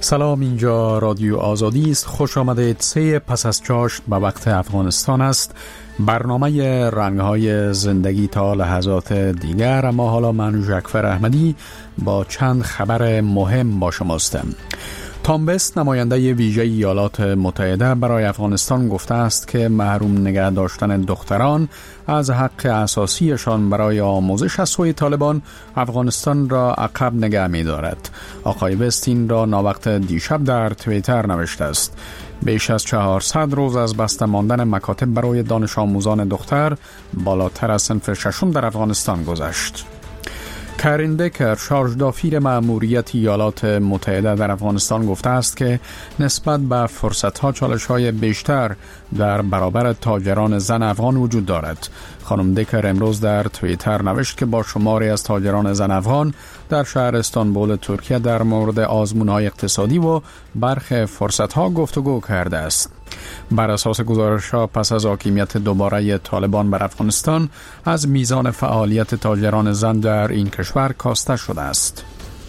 سلام، اینجا رادیو آزادی است. خوش آمدید. 3 پس از چاشت به وقت افغانستان است. برنامه رنگ‌های زندگی تا لحظات دیگر. اما حالا من ژکفر احمدی با چند خبر مهم با شماستم. تام بست، نماینده ویژه ایالات متحده برای افغانستان، گفته است که محروم نگه داشتن دختران از حق اساسیشان برای آموزش از سوی طالبان افغانستان را عقب نگه می دارد. آقای بست این را ناوقت دیشب در توییتر نوشته است. بیش از 400 روز از بسته ماندن مکاتب برای دانش آموزان دختر بالاتر از صنف ششم در افغانستان گذشت. کرین دکر، شارژدافیر مأموریت ایالات متحده در افغانستان، گفته است که نسبت به فرصت‌ها چالش‌های بیشتر در برابر تاجران زن افغان وجود دارد. خانم دکر امروز در توییتر نوشت که با شماری از تاجران زن افغان در شهر استانبول ترکیه در مورد آزمون‌های اقتصادی و برخی فرصت‌ها گفتگو کرده است. بر اساس گزارش‌ها پس از حاکمیت دوباره طالبان بر افغانستان از میزان فعالیت تاجران زن در این کشور کاسته شده است.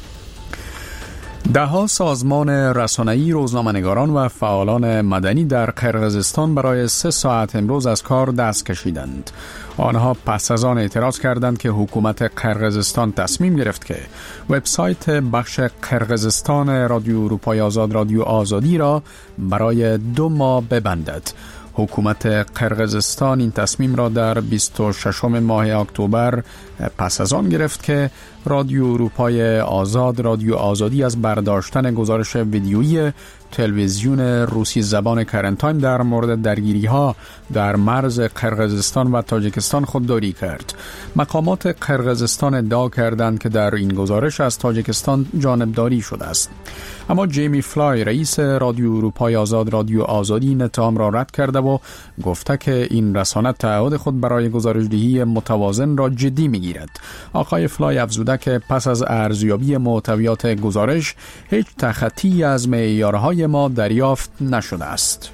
ده‌ها سازمان رسانه‌ای، روزنامه‌نگاران و فعالان مدنی در قرقیزستان برای 3 ساعت امروز از کار دست کشیدند. آنها پس از آن اعتراض کردند که حکومت قرقیزستان تصمیم گرفت که وبسایت بخش قرقیزستان رادیو اروپای آزاد، رادیو آزادی را برای 2 ماه ببندد. حکومت قرقیزستان این تصمیم را در 26 ماه اکتبر پس از آن گرفت که رادیو اروپای آزاد، رادیو آزادی از برداشتن گزارش ویدیویی تلویزیون روسی زبان کرن تایم در مورد درگیری‌ها در مرز قرقیزستان و تاجیکستان خودداری کرد. مقامات قرقیزستان ادعا کردند که در این گزارش از تاجیکستان جانبداری شده است. اما جیمی فلای، رئیس رادیو اروپای آزاد، رادیو آزادی، این اتهام را رد کرده و گفته که این رسانه تعهد خود برای گزارش‌دهی متوازن را جدی می‌گیرد. آقای فلای افزوده که پس از ارزیابی محتویات گزارش هیچ تخطی از معیارهای ما دریافت نشده است.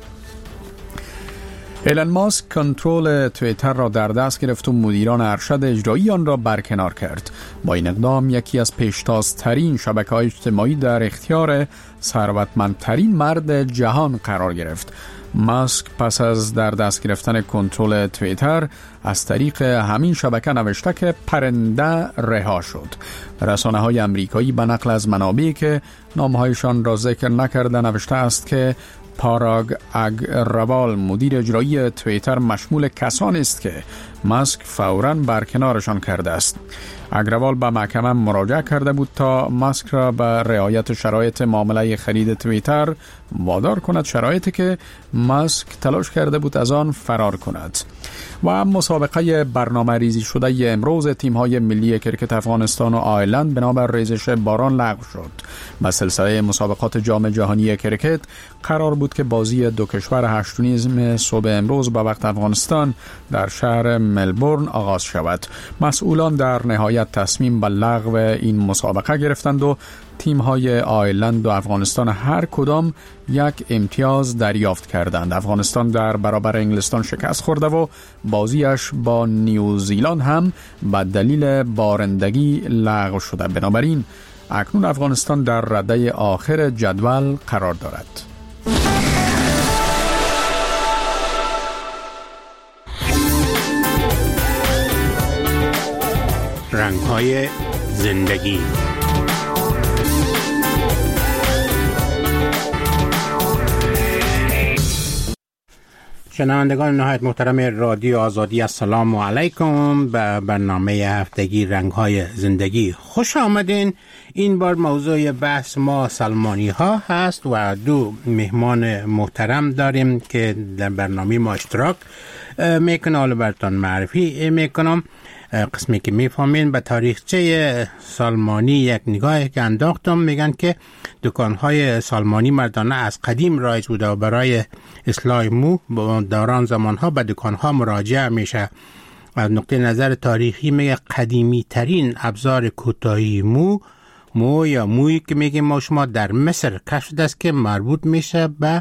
ایلن ماسک کنترل توییتر را در دست گرفت و مدیران ارشد اجرایی آن را برکنار کرد. با این اقدام یکی از پیشتازترین شبکه‌های اجتماعی در اختیار ثروتمندترین مرد جهان قرار گرفت. ماسک پس از در دست گرفتن کنترل توییتر از طریق همین شبکه نوشته که پرنده رها شد. رسانه‌های آمریکایی به نقل از منابعی که نامهایشان را ذکر نکرده نوشته است که پاراگ اگروال، مدیر اجرایی توییتر، مشمول کسانی است که ماسک فوراً برکنارشان کرده است. اگروال به محکمه مراجعه کرده بود تا ماسک را به رعایت شرایط معامله خرید توییتر وادار کند، شرایطی که ماسک تلاش کرده بود از آن فرار کند. و مسابقه برنامه ریزی شده امروز تیم‌های ملی کرکت افغانستان و آیرلند بنابر ریزش باران لغو شد. با سلسله مسابقات جام جهانی کرکت قرار بود که بازی دو کشور 8:30 صبح امروز به وقت افغانستان در شهر ملبورن آغاز شود. مسئولان در نهایت تصمیم به لغو این مسابقه گرفتند و تیم‌های آیرلند و افغانستان هر کدام یک امتیاز دریافت کردند. افغانستان در برابر انگلستان شکست خورده و بازیش با نیوزیلند هم به دلیل بارندگی لغو شده. بنابراین اکنون افغانستان در رده آخر جدول قرار دارد. رنگ‌های زندگی. شنوندگان نهایت محترم رادیو آزادی، السلام علیکم. به برنامه هفتگی رنگ‌های زندگی خوش آمدین. این بار موضوع بحث ما سلمانی ها هست و 2 مهمان محترم داریم که در برنامه ما اشتراک میکنه. حالا براتون معرفی میکنم. قسمی که میفهمین به تاریخچه سالمانی یک نگاهی که انداختم، میگن که دکانهای سالمانی مردانه از قدیم رایج بوده و برای اصلاح مو دوران زمانها به دکانها مراجعه میشه. از نقطه نظر تاریخی میگه قدیمی ترین ابزار کوتاهی مو یا موی که میگیم ما شما در مصر کشف شده است که مربوط میشه به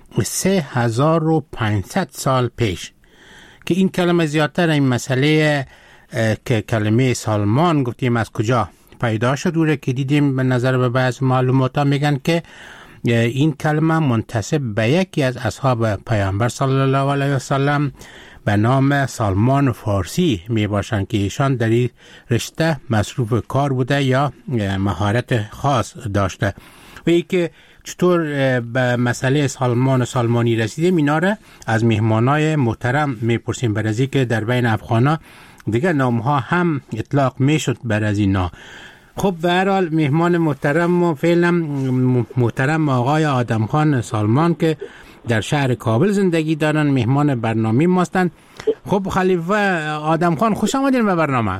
3500 سال پیش، که این کلمه زیادتر این مسئله که کلمه سالمان گفتیم از کجا پیدا شد، که دیدیم به نظر به بعض معلومات ها میگن که این کلمه منتسب به یکی از اصحاب پیامبر صلی الله علیه وسلم به نام سلمان فارسی می باشند که ایشان در این رشته مصروف کار بوده یا مهارت خاص داشته. و ای که چطور به مسئله سلمانی رسیده اینا را از مهمانای محترم میپرسیم، بر از این که در بین افغانا دیگه نامها هم اطلاق میشد بر از اینا. خب به هر حال مهمان محترم و فعلا محترم آقای آدم خان سلمان که در شهر کابل زندگی دارن مهمان برنامه ماستن. خب خلیفه آدم خان خوش آمدین به برنامه.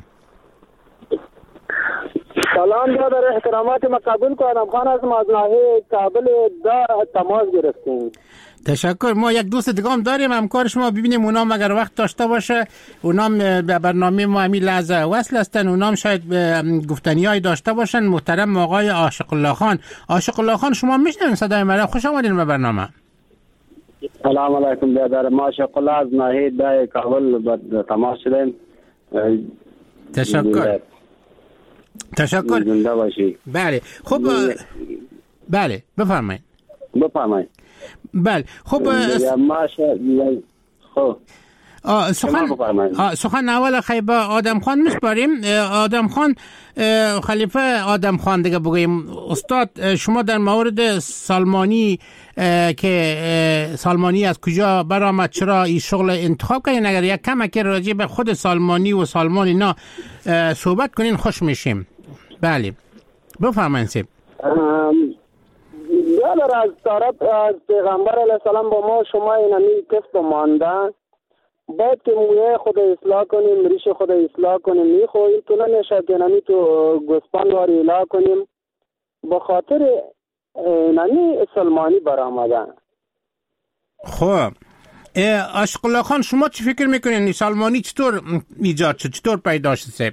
سلام برادر، احترامات ما قبول کو. آدم خان از ناحیه کابل تماس گرفتیم. تشکر. ما یک دوست دیگه هم داریم همکار شما، ببینیم اونام اگر وقت داشته باشه اونام به برنامه ما همین لحظه وصل هستن، اونام شاید گفتنیای داشته باشن. محترم آقای عاشق الله خان. عاشق الله خان شما میشنوین صدای مرا؟ خوش آمدین به برنامه. سلام علیکم برادر، ما عاشق الله از ناحیه کابل به تماس شدیم. تشکر. زنده باشی. بله خب بله بفرمایید. بله خب سخن اول خیبه آدم خان میسپاریم. آدم خان خلیفه آدم خان دیگه بگویم. استاد شما در مورد سلمانی که سلمانی از کجا برآمد، چرا این شغل انتخاب کردین، اگر یک کمک راجع به خود سلمانی و سلمان اینا صحبت کنین خوش میشیم. بله بفرمایید. سیب یادر از طرف از پیغمبر علیه السلام با ما شما اینمی کسب مانده باید که مویه خود اصلاح کنیم، ریش خود اصلاح کنیم. میخواییم تو نمیشه که اینمی تو گسپان واری اصلاح کنیم با خاطر اینمی سلمانی برآمدن. خب عاشق الله خان شما چی فکر میکنین سلمانی چطور ایجاد شد، چطور پیدا شد؟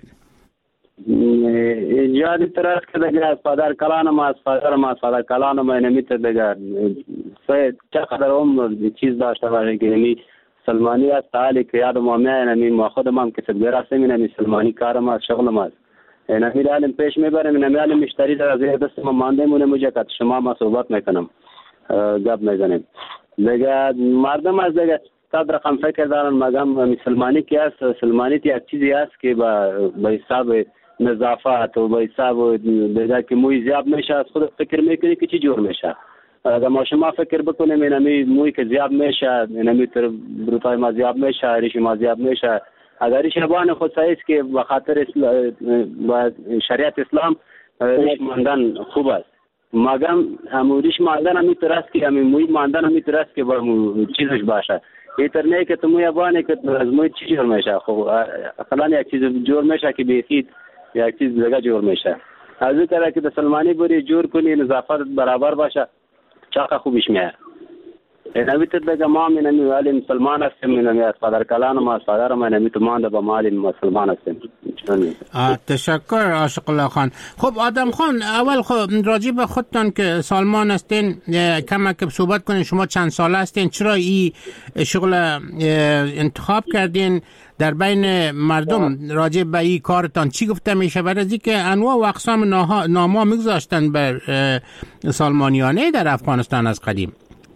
ایجادی طرح که دیگه از پدر کلانم از پدر کلانم اینمیت دیگه چقدر عمر چیز داشته باشه که اینمی سلمانی است. حالی که یادم اینمی ما خودم هم که صدبیر هستم اینمی سلمانی کارم است، شغلم است. اینمی علم پیش میبرم، اینمی علم مشتری در از دست ما مانده مونه مجه که شما ما صحبت میکنم گپ میزنیم دیگه. مردم از دیگه صد رقم فکر دارن مگم سلمانی که است. سلمانی یک چیزی است که به حساب نظافت و به حساب دیگه که موی زیاد میشه از خود فکر میکنی که چی جور میشه. اگر ما شما فکر بکنیم اینمی موی که زیاد میشه، اینمی بروتای ما زیاد میشه، ریش ما زیاد میشه. اگر ریش نبان خود سایست که به خاطر شریعت اسلام ریش ماندن خوب است. مگم ریش ماندن همی ترست که همی موی ماندن همی ترست که با چیزش باشه. ایتر نه که تو موی بانه که از موی چی جور میشه. خب اصلا یک چیز جور میشه که بیخید یک چیز دیگه جور میشه. از این طرح که سلمانی بری جور کنی نظافت برابر باشه چاقه خوبش میاد. اینمی دیگه ما اینمی ولی مسلمان هستیم، اینمی از پدر کلانم از پدرم اینمی تو مانده با مالی مسلمان هستیم. تشکر عاشق الله خان. خب آدم خان اول خب راجع به خودتان که سلمان هستین کمک صحبت کنین. شما چند ساله هستین؟ چرا این شغل انتخاب کردین؟ در بین مردم راجع به این کارتان چی گفته میشه؟ برای از اینکه انواع و اقسام نام‌ها میگذاشتن بر سلمانیانه در افغانستان از قدیم.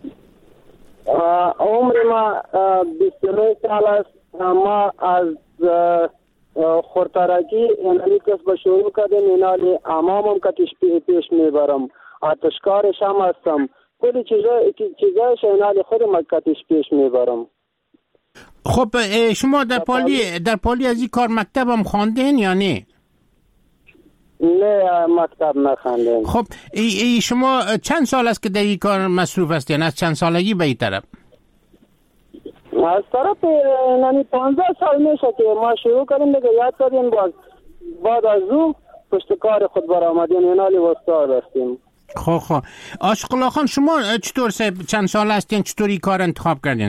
عمر ما 29 سال است. ما از خورترکی اینمی کسب شروع کردیم. اینالی امامم کتش پیش میبرم، آتشکارش هم هستم، کلی چیزایش اینالی خودم کتش پیش میبرم. خب شما در پالی از این کار مکتب هم خواندین یا نه؟ نه مکتب نخواندیم. خب شما چند سال است که در این کار مصروف هستین؟ از چند سالگی به این طرف؟ از طرف 15 سال میشه که ما شروع کردیم دیگه. یاد کردیم بعد از او پشت کار خود برآمدیم. اینالی استاد هستیم. خب عاشق الله خان شما چطور چند سال هستین؟ چطور این کار انتخاب کردین؟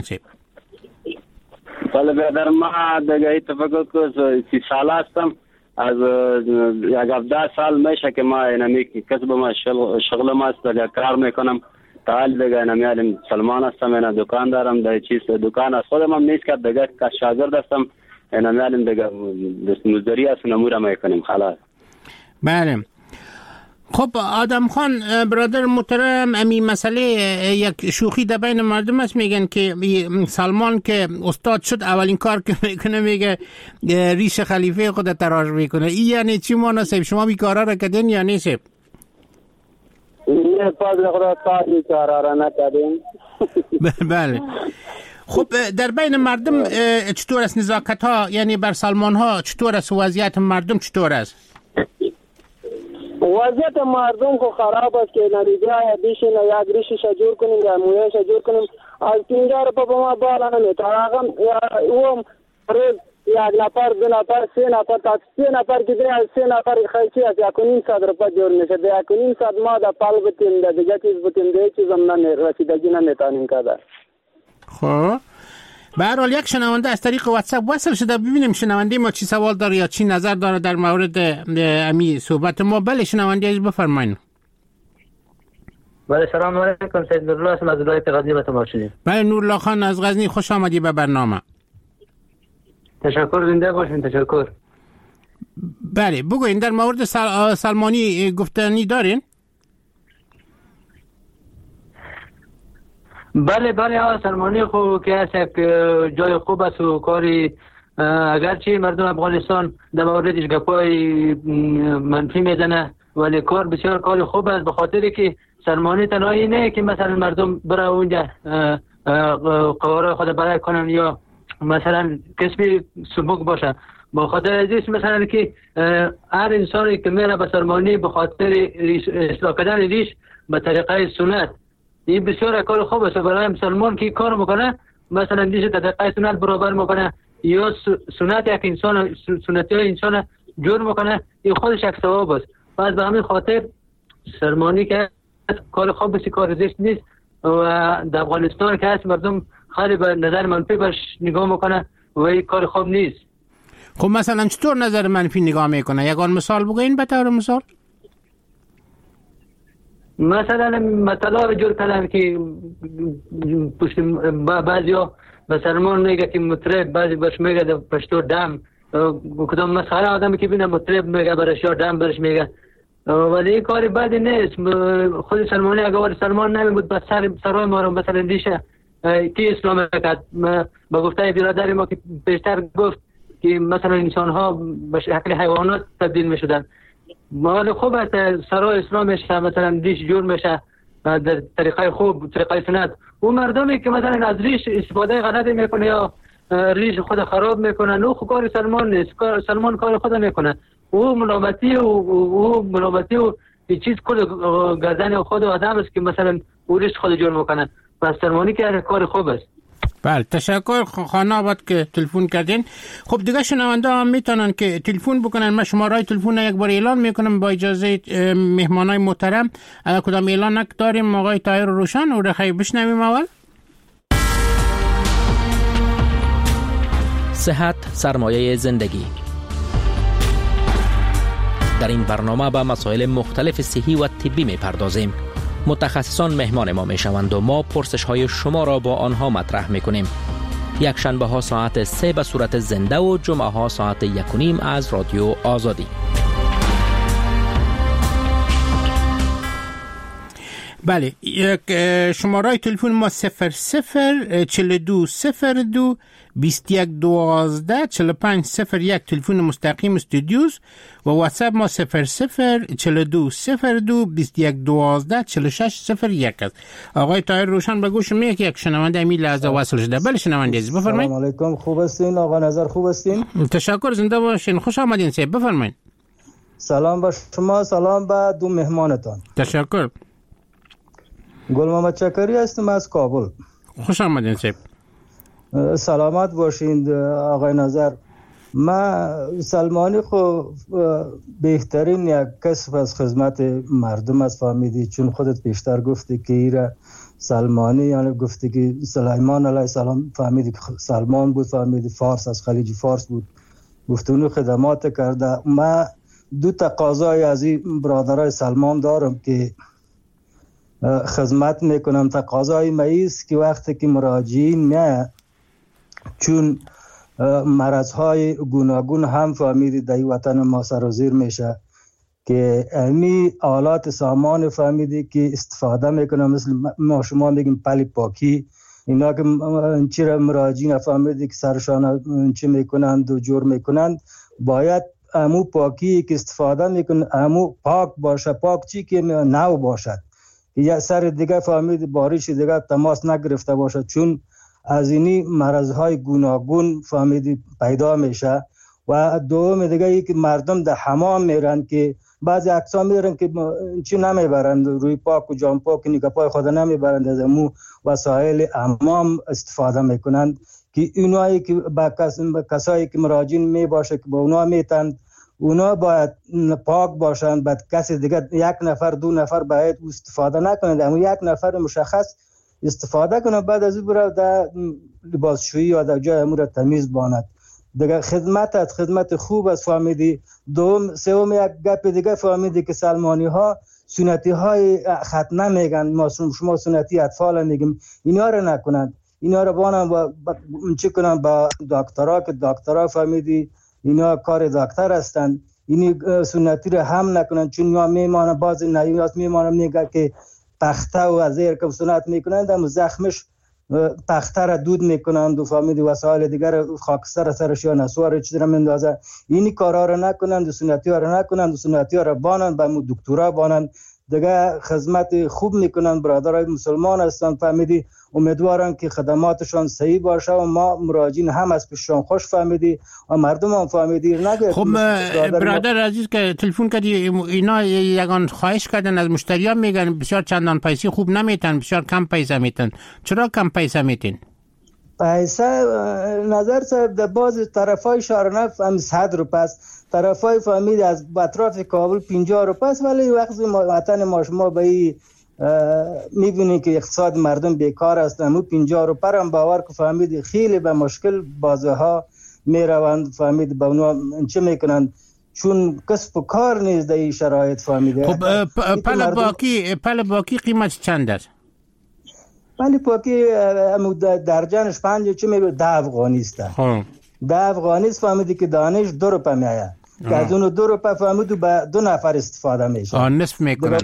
بله برادر ما دیگه تفکر که 30 سال هستم. از 17 سال میشه که ما اینمی کسب ما شغل ما است دیگه کار میکنم. تا دیگه اینمی سلمان هستم، اینا دکان دارم. در چیز دکان از خودم هم نیست که دیگه که شاگرد هستم. اینمی دیگه مزدوری است نمورم میکنیم خلاص. بله خب آدم خان برادر محترم، امی مسئله یک شوخی در بین مردم است، میگن که سلمان که استاد شد اولین کار که میکنه میگه ریش خلیفه خود تراش میکنه. این یعنی چی مناسب؟ شما بی کارا را کردین یا نیست؟ نه فضل خدا کاری کارا را نکردیم. بله. خب در بین مردم چطور است نزاکت ها؟ یعنی بر سلمان ها چطور است؟ وضعیت مردم چطور است؟ وضعیت مردم کو خراب است که نتیجه بیشین یک ریشش جور کنیم یا مویش جور کنیم از 50 روپیه به ما بالا نمیتونه. او روز یک نفر دو نفر سه نفر تا 3 نفر که دیگه از 3 نفر خیلی از 1.5 روپیه جور میشه. به 1.5 ما در پال بتیم در دیگه چیز بتیم دیگه چیز هم رسیدگی نمیتونیم کرده. خب به هر حال یک شنونده از طریق واتساپ وصل شده، ببینیم شنونده ما چی سوال داره یا چی نظر داره در مورد امی صحبت ما. بله شنونده عزیز بفرمایید. بله سلام علیکم، سید نورالله هستم از ولایت غزنی به تماس شدیم. بله نورالله خان از غزنی، خوش آمدی به برنامه. تشکر، زنده باشین. تشکر. بله بگوین در مورد سلمانی گفتنی دارین؟ بله سلمانی خوب که هست یک جای خوب است و کاری، اگرچه مردم افغانستان در موردش گپای منفی میزنه ولی کار بسیار کار خوب است، به خاطر که سلمانی تنهایی نه که مثلا مردم برای اونجا قواره خود برای کنن یا مثلا کسبی سبک باشه. به خاطر ازیست مثلا که هر انسانی که میره به سلمانی به خاطر اصلاح کردن ریش به طریقه سنت، این بسیار کار خوب است برای مسلمان که کار میکنه، مثلا دیش طریقه سنت برابر میکنه یا سنت یک انسان سنتی انسان جور میکنه، این خودش یک ثواب است. پس به همین خاطر سلمانی که کار خوب است، کار زشت نیست و در افغانستان که هست مردم خیلی به نظر منفی باش نگاه میکنه و این کار خوب نیست. خب مثلا چطور نظر منفی نگاه میکنه؟ یگان مثال بگوین به طور مثال. مثلا مطلب جور کردن که بعضیا به سلمان میگه که مطرب، بعضی برش میگه پشتو دم، کدام مسخره آدمی که بینه مطرب میگه برش یا دم برش میگه، ولی این کاری بدی نیست. خود سلمانی اگر سلمان نمیبود به سرای ما رو مثلا دیشه کی اسلام کرد. با گفته برادر ما که پیشتر گفت که مثلا انسان ها به شکل حیوانات تبدیل میشدن، مال خوب است سرای اسلامش مثلا ریش جور میشه در طریقه خوب، طریقه سنت. اون مردمی که مثلا از ریش استفاده غلط میکنه یا ریش خود خراب میکنه، او کار سلمان نیست. سلمان کار خود میکنه، او ملامتی و چیز کل گردن خود آدم است که مثلا او ریش خود جور میکنه. پس سلمانی که کار خوب است. بله تشکر خانه آباد که تلفن کردین. خب دیگه شنونده هم میتونن که تلفن بکنن. من شماره تلفن یک بار اعلان میکنم با اجازه مهمانای محترم. اگر کدام اعلان نکداریم آقای طاهر روشن او رخی بشنویم. اول صحت سرمایه زندگی. در این برنامه به مسائل مختلف صحی و طبی میپردازیم. متخصصان مهمان ما میشوند و ما پرسش های شما را با آنها مطرح میکنیم. یک شنبه ها ساعت 3 به صورت زنده و جمعه ها ساعت 1:30 از رادیو آزادی. بله شماره تلفن ما 004202 2112 4501 تلفن مستقیم استودیوز و واتساپ ما 004202 2112 4601 است. آقای طاهر روشن به گوش میاد که یک شنونده امی لحظه وصل شده. بله شنونده عزیز بفرمایید. سلام علیکم، خوب هستین آقا نظر؟ خوب هستین؟ تشکر، زنده باشین، خوش آمدین صاحب، بفرمایید. سلام به شما، سلام به دو مهمانتان. تشکر. گل محمد چکری هستم از کابل. خوش آمدین صاحب. سلامت باشین آقای نظر. ما سلمانی خو بهترین یک کسب از خدمت مردم است فهمیدی، چون خودت پیشتر گفتی که ایره سلمانی یعنی گفتی که سلیمان علیه السلام فهمیدی که سلمان بود، فهمیدی فارس از خلیج فارس بود، گفتونو خدمات کرده. ما دو تقاضای از این برادرای سلمان دارم که خدمت میکنم. تقاضای ماییست که وقتی که مراجعین نه چون مرضهای گوناگون هم فهمیدی در وطن ما سرازیر میشه، که امی آلات سامان فهمیدی که استفاده میکنن، مثل ما شما میگیم پل پاکی، اینا که چرا مراجعین فهمیدی که سرشان چه میکنند و جور میکنند، باید امو پاکی که استفاده میکنن امو پاک باشه. پاک چی که نو باشد، یا سر دیگه فهمید بارش دیگه تماس نگرفته باشه، چون از اینی مرضهای گوناگون فهمیدی پیدا میشه. و دوم دیگه ای که مردم در حمام میرن که بعضی اقسام میرن که چی نمیبرند، روی پاک و جام پاک نیکپای خود نمیبرند، از امو وسایل حمام استفاده میکنند که اونایی که با کسایی که مراجعین میباشه که با اونا میتند، اونا باید پاک باشند. بعد کسی دیگه یک نفر دو نفر باید استفاده نکنند، اما یک نفر مشخص استفاده کنه، بعد از اون برای در لباسشویی یا در جای امور تمیز باند. دیگه خدمت خوب است فهمیدی. دوم سوم یک گپ دیگه فهمیدی که سلمانی ها سنتی های ختنه میگن، ما شما سنتی اطفال میگیم، اینا رو نکنند، اینا رو بانن چه کنن با دکترها، که دکترها فهمیدی اینا کار دکتر هستند، اینی سنتی رو هم نکنند، چون اینا میمانن باز نیاز میمانن میگه که تخته و از زیر که سنت میکنند، اما زخمش تخته را دود میکنند و فهمیدی وسایل دیگر خاکستر سرش یا نسوار چیز را مندازه. اینی کارا را نکنند و سنتی ها را نکنند و سنتی ها را بانند، به دکترها بانند، دیگه خدمت خوب میکنند. برادرای مسلمان هستند فهمیدی، امیدوارم که خدماتشان صحیح باشه و ما مراجعین هم از پیششان خوش فهمیدی و مردم هم فهمیدی نگه. خب برادر عزیز که تلفن کردی، اینا یگان خواهش کردن از مشتری ها، میگن بسیار چندان پیسی خوب نمیتن، بسیار کم پیسه میتن. چرا کم پیسه میتین؟ پیسه نظر صاحب در باز طرفای شارنف هم 100 روپیه است، طرفای فهمید از اطراف کابل 50 روپیه است، ولی وقتی وطن ما شما به میبینید که اقتصاد مردم بیکار است، همون 50 روپیه هم باور که فهمید خیلی به مشکل بازه ها میروند، فهمید با اونا چه میکنند، چون کسب و کار نیست در این شرایط فهمیده. خب پل باکی قیمت چند است؟ پل باکی درجنش 5 چه میگه 10 افغانی است. 10 افغانی است فهمیدی که دانش 2 روپیه میآید، که از اون 2 روپیه فهمیدو به 2 نفر استفاده میشه. نصف میکنن.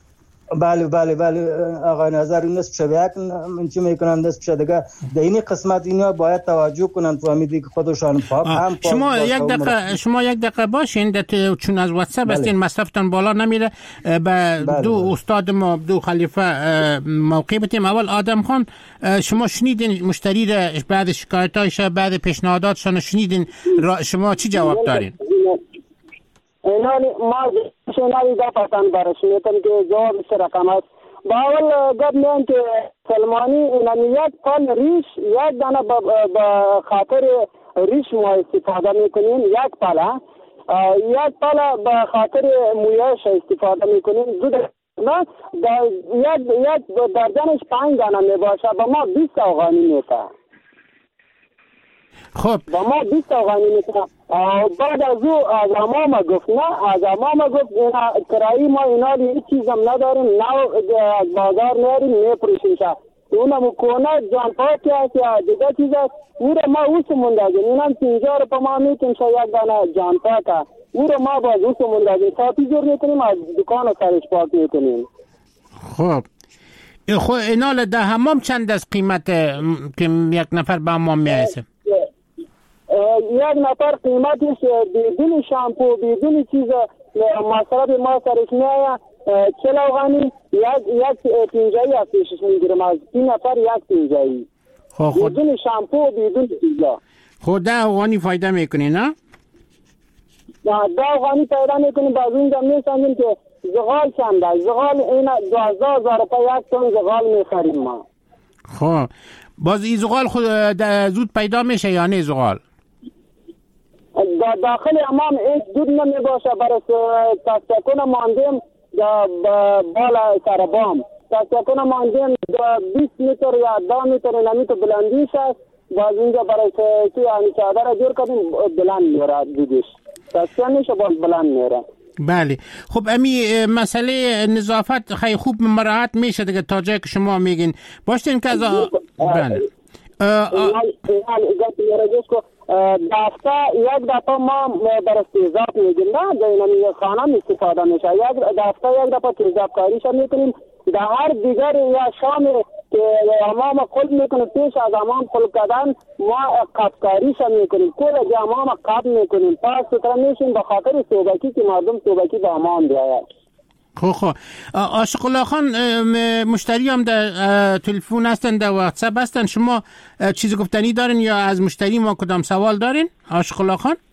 بله آقای نظر نصف شده یک چی میکنن، نصف شده دیگه در این قسمت اینا باید توجه کنن فهمیدی که خودشان پاک هم پاک. شما یک دقیقه باشین، چون از واتساپ هستین مصرفتان بالا نمیره. به دو استاد ما، دو خلیفه موقع بتیم. اول آدم خان، شما شنیدین مشتری را بعد شکایتایش، بعد پیشنهاداتشان شنیدین، شما چی جواب دارین؟ اینا ما شنیدی دا پسند برش میتونم که جواب سه رقم است. با اول گفت میان که سلمانی اینمی یک پل ریش، یک دانه با خاطر ریش ما استفاده میکنیم، یک پل با خاطر مویش استفاده میکنیم، دو دانه یک درجنش 5 دانه میباشه، با ما 20 افغانی میشه. خب با ما 20 افغانی میشه. بعد از او از امام گفت اینا کرایی ما اینا هیچ چیز هم نداریم، نه از بازار میاریم میپروشیم شد، اونم کونه جان پاکی هست یا دیگه چیز هست، او را ما اوس مندازیم، اینم 50 روپیه ما میتیم شد یک دانه جان پاک، او را ما باز اوس مندازیم، صافی جور میکنیم، از دکان سرش پاک میکنیم. خب اینا ده حمام چند از قیمت که یک نفر به حمام میایسه؟ یک نفر قیمتش بدون شامپو بدون چیز مصرف ما سرش میآید 40 افغانی، یک پینجایی از پیشش میگیرم، از 3 نفر یک پینجایی بدون شامپو بدون چیزا. خود 10 افغانی فایده میکنی نه؟ 10 افغانی فایده میکنی. باز اونجا میسنجیم که زغال چند است، زغال این 12,000 روپیه یک تن زغال میخریم ما. خب باز این زغال خود زود پیدا میشه یا نه؟ زغال داخل امام هیچ دود نمی باشه، برای تستکون ماندیم بالا سربام، تستکون ماندیم 20 متر یا 10 متر نمیتر بلندیش است، باز اینجا برای که یعنی چادر جور کردیم بلند میره دودش، تستکون میشه باز بلند میره. بله. خب امی مسئله نظافت خیلی خوب مراعات میشه دیگه تا جایی که شما میگین. باشین که از بله دفعه یک دفعه ما در استیزاب میگیم، نه در این خانه استفاده میشه، یک دفعه یک دفعه تیزاب کاریش میکنیم. در هر دیگر یا شام که امام قلب میکنیم، پیش از امام قلب کردن ما قبکاریش میکنیم، کل از امام قبل میکنیم، پاس ستره میشیم به خاطر صوبکی که مردم صوبکی به امام بیاید. خب عاشق الله خان، مشتری هم در تلفن هستن، در واتساپ هستن، شما چیز گفتنی دارین یا از مشتری ما کدام سوال دارین عاشق الله خان؟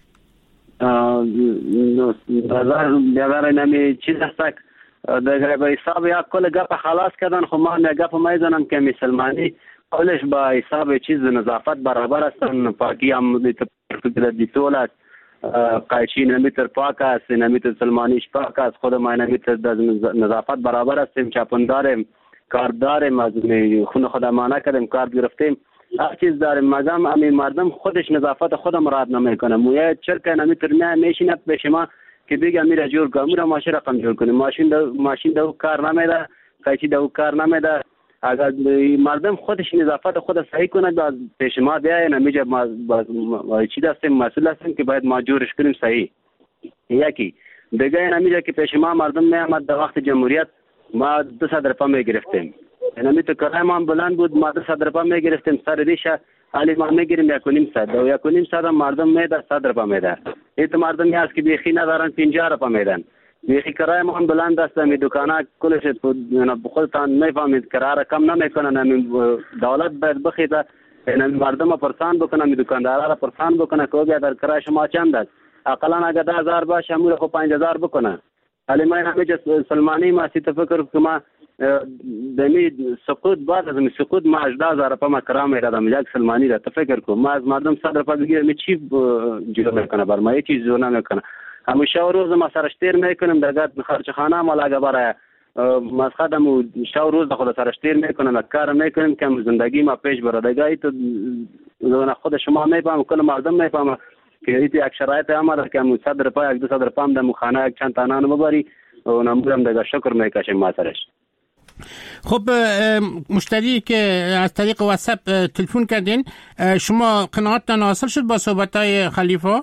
نظر نمی چیز هست در به حساب یا کل گپ خلاص کردن، خب من گپ میزنم که مسلمانی کلش با حساب چیز نظافت برابر هستن، پاکی هم دیتول است، قایچی نمیتر پاک است، نمیتر سلمانیش پاک است، خود ما نمیتر نظافت برابر هستیم، چاپن داریم، کار داریم، از خون خودمانه کردیم، کار گرفتیم، هر چیز داریم، مگم همین مردم خودش نظافت خودم رعایت نمیکنه. مویه چرکه نمیتر میشینه پیش ما که بگم میره جور کنم، میره ماشین رقم جور کنیم، ماشین دو کار نمیده، قایچی دو کار نمیده. اگر مردم خودش نظافت خود صحیح کنه باز پیش ما بیاید، نمیشه ما چی هستیم مسئول هستیم که باید ما جورش کنیم صحیح. یکی دیگه نمیشه که پیش ما مردم میامد در وقت جمهوریت ما 200 روپیه میگرفتیم، یعنی تو کرایه ما بلند بود، ما 200 روپیه میگرفتیم، سر ریشه علی ما میگیریم 1.5 ساعت مردم میده 100 روپیه میده. ایت مردمی هست که بیخی ندارن 50 روپیه میدن، بیخی کرایه ما هم بلند است، می دکانه کلش خودتان میفهمید کرایه کم نمیکنن، دولت باید بخیده مردم پرسان بکنه، می دکاندارا پرسان بکنه که در کرایه شما چند است، اقلا اگر 10,000 باشه همون خو 5,000 بکنه. علی ما همیشه سلمانی ما سی فکر که ما دمی سقوط بعد از سقوط ما 18,000 روپیه ما کرام میدادم یک سلمانی را. فکر کنم ما از مردم 100 روپیه بگیرم چی جور میکنه بر ما، چیز جور نمیکنه. همیشه روز ما سرشتیر میکنیم در خرج خانه ما لگه برای مسخدم و شو روز خود سرشتیر میکنیم، کار میکنیم که زندگی ما پیش بره. دیگه تو خود شما میفهم، کل مردم میفهمه که یک شرایط آمده که 100 روپیه 200 روپیه هم در خانه یک چند تانه ببری و نمورم دیگه شکر میکشیم ما سرش. خب مشتری که از طریق واتساپ تلفن کردین، شما قناعتتان حاصل شد با صحبت‌های خلیفه؟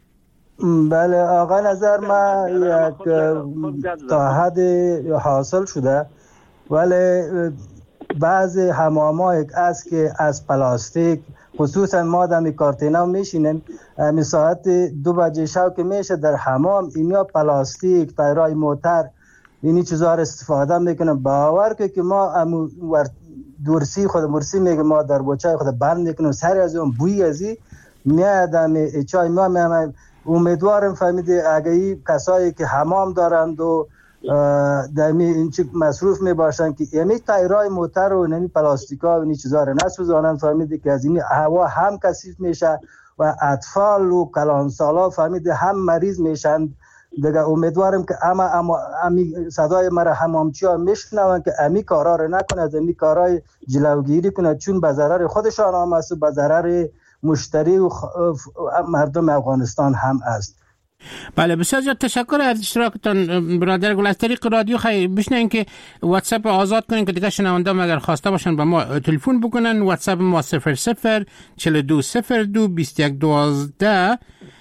بله آقا نظر، ما یک تا حد حاصل شده، ولی بعضی حمام‌ها است که از پلاستیک، خصوصا ما در کارتینا میشینیم، می ساعت 2 بجه شب که میشه در حمام اینا پلاستیک تایرای موتر اینی چیزا رو استفاده میکنم. باور که ما دورسی خود مرسی میگه ما در بوچای خود بند میکنم، سر از اون بوی ازی میادم چای ما امیدوارم فهمیده اگه کسایی که حمام دارند و دمی این چی مصروف میباشن که یعنی تایرای موتر و نمی پلاستیکا و این چیزا رو نسوزانن، فهمیده که از این هوا هم کثیف میشه و اطفال و کلانسالا فهمیده هم مریض میشن. دیگه امیدوارم که امی صدای مرا حمامچی ها میشنون که امی کارا رو نکنه، از امی کارای جلوگیری کنه، چون به ضرر خودشان هم است و به ضرر مشتری و مردم افغانستان هم است. بله بسیار زیاد تشکر از اشتراکتان برادر گل. از طریق رادیو خیلی بشنین که واتساپ آزاد کنین که دیگه شنوندگان اگر خواسته باشن با ما تلفن بکنن. واتساپ ما 00 4202 2112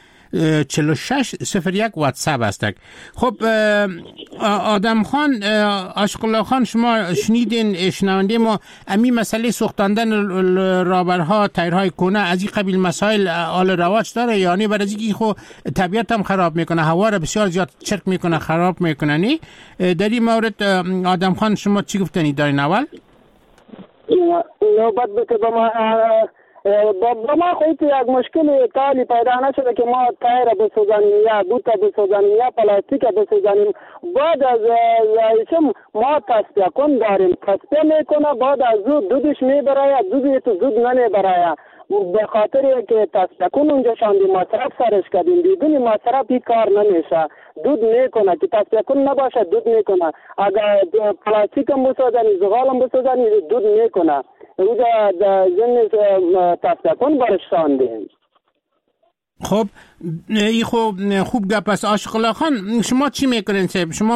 4601 واتساپ است. خب آدم خان، عاشق الله خان، شما شنیدین شنونده ما امی مسئله سوختاندن رابرها، تایرهای کونه، از این قبیل مسائل آل رواج داره، یعنی برای اینکه خو طبیعت هم خراب میکنه، هوا را بسیار زیاد چرک میکنه، خراب میکنه. نی در این مورد آدم خان شما چی گفتنی دارین؟ اول نوبت بده با ما خیلی یک مشکل تالی پیدا نشده که ما تایر بسوزانیم یا بوتا بسوزانیم یا پلاستیک بسوزانیم. بعد از ما تصفیه کن داریم، تصفیه میکنه، بعد از زود دودش میبراید، دودی تو زود نمیبراید، به خاطر که تصفیه کن اونجا شاندی مصرف سرش کردیم، بدون مصرف این کار نمیشه، دود میکنه که تصفیه کن نباشه دود میکنه. اگر پلاستیک هم بسوزانیم، زغال هم بسوزانیم دود میکنه. اوجا زن تصفیه کن برش شاندیم. خب این خوب گپ است. عاشق الله خان شما چی میکنین؟ شما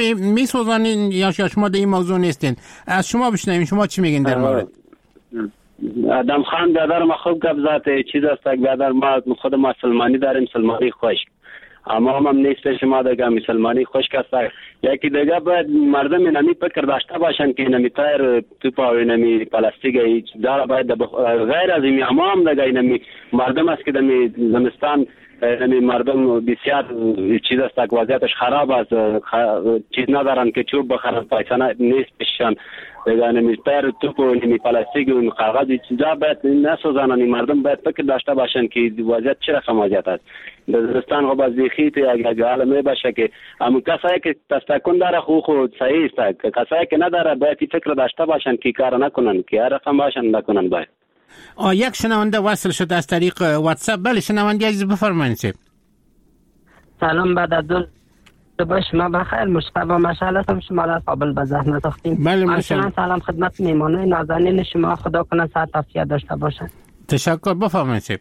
میسوزانین یا شما در این موضوع نیستین؟ از شما بشنویم شما چی میگین در مورد؟ آدم خان برادر ما خوب گپ زد. چیز است که برادر ما خود ما سلمانی داریم، سلمانی خشک، اما هم نیست شما دیگه مسلمانی خشک است. یکی دیگه باید مردم اینمی فکر داشته باشن که اینمی تایر توپ و اینمی پلاستیک هیچ داره باید غیر از این اما هم دیگه اینمی مردم است که دمی زمستان اینمی مردم بسیار چیز است که وضعیتش خراب است، چیز ندارن که چوب بخرن، پایسانه نیست پیششان دیگه اینمی تایر توپ و اینمی پلاستیک و کاغذ چیزا باید نسوزانن. مردم باید فکر داشته باشن که وضعیت چه رقم وضعیت است. دستان خو باز خیت اگه عالمه باشه که اما کسایی که تستکون داره خود صحیح است، کسایی که نداره باید فکر داشته باشن که کار نکنن، که هر رقم باشن نکنن. باید یک شنونده وصل شد از طریق واتساپ. بله شنونده عزیز بفرمایید. سلام، بعد از دو باش ما بخیر. مصطفی مشالتم شما را قابل به زحمت اختیم. بله ماشاءالله. سلام خدمت میمانه نازنین شما، خدا کنه صحت عافیت داشته باشن. تشکر، بفرمایید.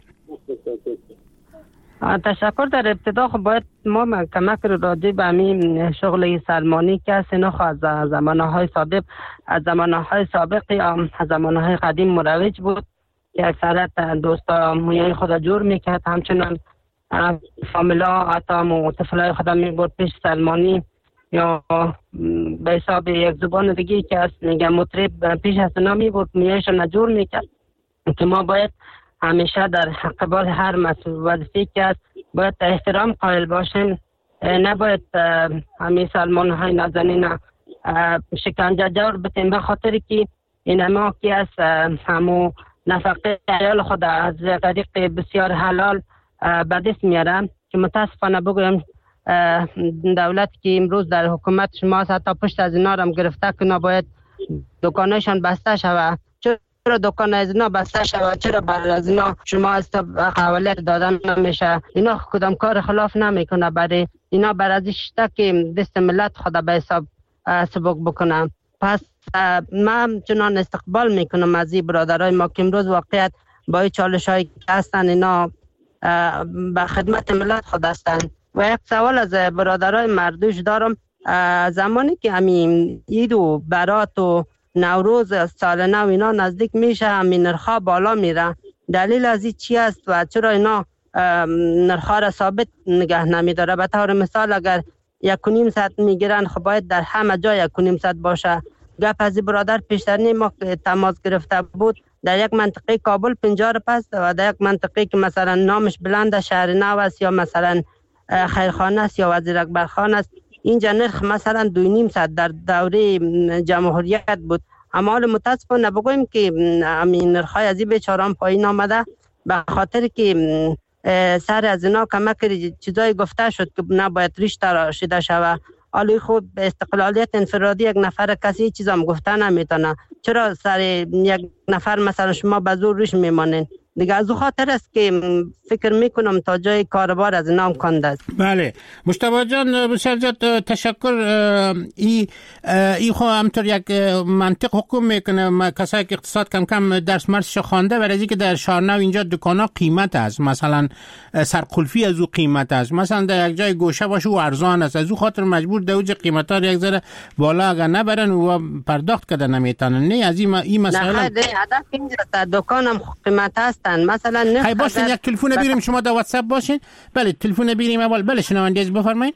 تشکر. در ابتدا خب باید ما کمک راجع به همین شغل سلمانی که است اینا از زمانهای سابق یا از زمانهای قدیم مروج بود که اکثرت دوستا مویای خود جور میکرد، همچنان فامیلا حتی طفلای خود میبرد پیش سلمانی یا به حساب یک زبان دیگه که است میگه مطرب پیش از اینا میبرد مویایشون جور میکرد. که ما باید همیشه در قبال هر وظیفه‌ای که است باید احترام قائل باشیم، نباید همین سلمان های نازنین شکنجه جور بتیم، به خاطر که این ما که است همو نفقه عیال خود از طریق بسیار حلال به دست میارن که متاسفانه بگویم دولت که امروز در حکومت شما حتی پشت از اینا هم گرفته که نباید دکانشان بسته شود. چرا دکان از اینا بسته شود؟ چرا بعد از اینا شما از قوالیت دادن نمیشه؟ اینا کدام کار خلاف نمیکنه، برای اینا بر ازشته که دست ملت خدا به حساب سبک بکنم. پس من چنان استقبال میکنم از این برادرای ما که امروز واقعیت با این چالش هایی که هستن اینا به خدمت ملت خود هستن. و یک سوال از برادرای مردوش دارم، زمانی که همین عید و برات و نوروز سال نو اینا نزدیک میشه همین نرخا بالا میره، دلیل از این چی است و چرا اینا نرخا را ثابت نگه نمیداره؟ به طور مثال اگر 1.5 ساعت میگیرن خب باید در همه جا 1.5 ساعت باشه. گپ از این برادر پیشترنی ما تماس گرفته بود در یک منطقه کابل 50 پس و در یک منطقه که مثلا نامش بلند شهر نو است یا مثلا خیرخانه است یا وزیر اکبر خان است، اینجا نرخ مثلا 2.5 ساعت در دوره جمهوریت بود. اما حال متاسفانه بگویم که همین نرخ‌های از این بیچاران پایین آمده به خاطر که سر از اینا کمک چیزای گفته شد که نباید ریش تراشیده شود. حالی خوب استقلالیت انفرادی یک نفر کسی چیز هم گفته نمیتونه، چرا سر یک نفر مثلا شما به زور ریش میمانین؟ دیگه از او خاطر است که فکر میکنم تا جای کاربار از نام کنده است. بله مصطفی جان بسیار زیاد تشکر. ای خو همطور یک منطق حکم میکنه کسایی که اقتصاد کم کم درس مرسش خوانده و رزی که در شارنو اینجا دکانا قیمت است، مثلا سرقلفی از او قیمت است، مثلا در یک جای گوشه باشه و ارزان است، از او خاطر مجبور دوج قیمتا رو یک ذره بالا اگر نبرن و پرداخت کرده نمیتونن. نه از این مسئله نه هدف اینجا دکانم قیمت است. مثلا خیلی باشین یک تلفن بیریم شما در واتساپ باشین. بله تلفن بیریم اول. بله شنونده بفرمایید.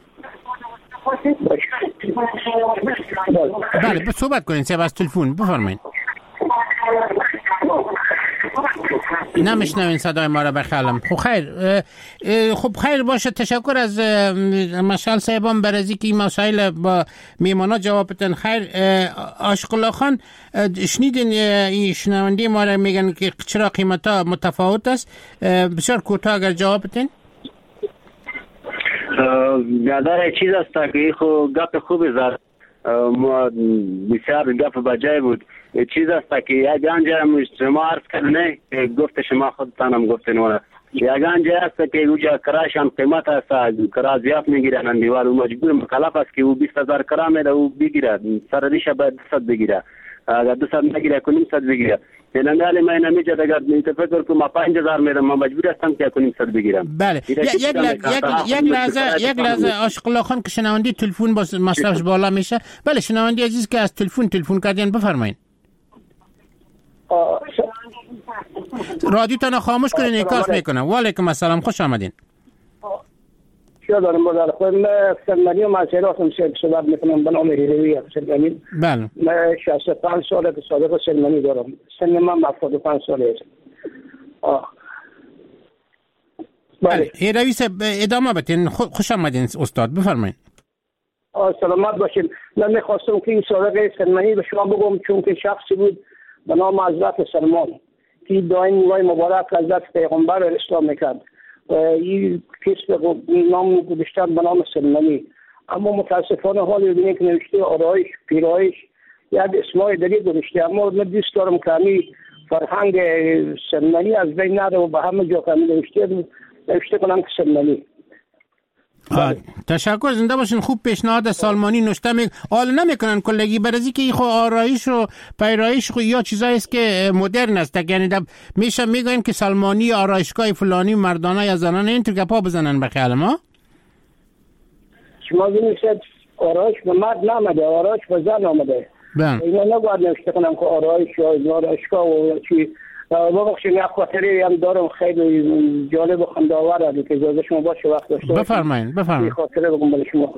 بله صحبت کنین سه از تلفن بفرمایید. نمیشنوین صدای ما را بخالم. خب خیر باشه. تشکر از مشال صاحبان برای که این مسائل با میمانا جواب بدن. خیر عاشق الله خان شنیدین این شنونده ما را میگن که چرا قیمتا متفاوت است؟ بسیار کوتاه اگر جواب بدین. بیادر چیز است که خو گپ خوبی زد، ما بسیار گپ بجای بود. چیز است که یگانجا شما عرض کردنه گفت شما خودتان هم گفتین ولی یگانجا است که اوجا کرایشان قیمت است، کرای زیاد میگیرن دیوار و مجبور مکلف است که او 20000 کرای میده او بگیره، سر ریشه باید 200 بگیره، اگر 200 نگیره کنیم 100 بگیره. تلنگال من نمیشه اگر فکر کنم 5000 میدم من مجبور هستم که کنیم 100 بگیرم. بله یک لحظه عاشق الله خان که شنوندی تلفن با مصرفش بالا میشه. بله شنوندی عزیز که از تلفن کردین بفرمایید. رادیوتون خاموش کنین اینکاش میکنم. و علیکم السلام، خوش آمدین. چه دارم برادر خود؟ من سلمانی و معذراتم صحبت میکنم به نام هیروی سلمانی. بله. من 65 ساله که سابقه سلمانی دارم. سن من 75 ساله است. بله. هیروی صاحب ادامه بدین. خوش آمدین استاد، بفرمایید. سلامت باشین. من میخواستم که این سابقه سلمانی به شما بگم، چون که شخصی بود به نام حضرت سلمان که دائم موی مبارک حضرت پیغمبر اسلام میکرد. این کسب نام گذاشتن به نام سلمانی، اما متاسفانه حالی ببینید که نوشته آرایش پیرایش یک اسمای دیگه گذاشته. اما من دوست دارم که همین فرهنگ سلمانی از بین نره و به همه جا که نوشته کنم که سلمانی. تشکر، زنده باشین. خوب پیشنهاد سلمانی نوشته حال نمیکنن کلگی برازی که خو آرایش و پیرایش خو یا چیزایی است که مدرن است. یعنی میشه میگن که سلمانی آرایشگاه فلانی مردانه یا زنانه اینطور گپا بزنن به خیال ما. شما میگید آرایش به مرد نامده، آرایش به زن آمده. اینا نباید نوشته کنم که آرایش یا آرایشگاه و چی. ببخشید یک خاطری هم دارم خیلی جالب و خنده‌آور که اجازه شما باشه وقت داشته باشید. بفرمایید. خاطره بگم برای شما.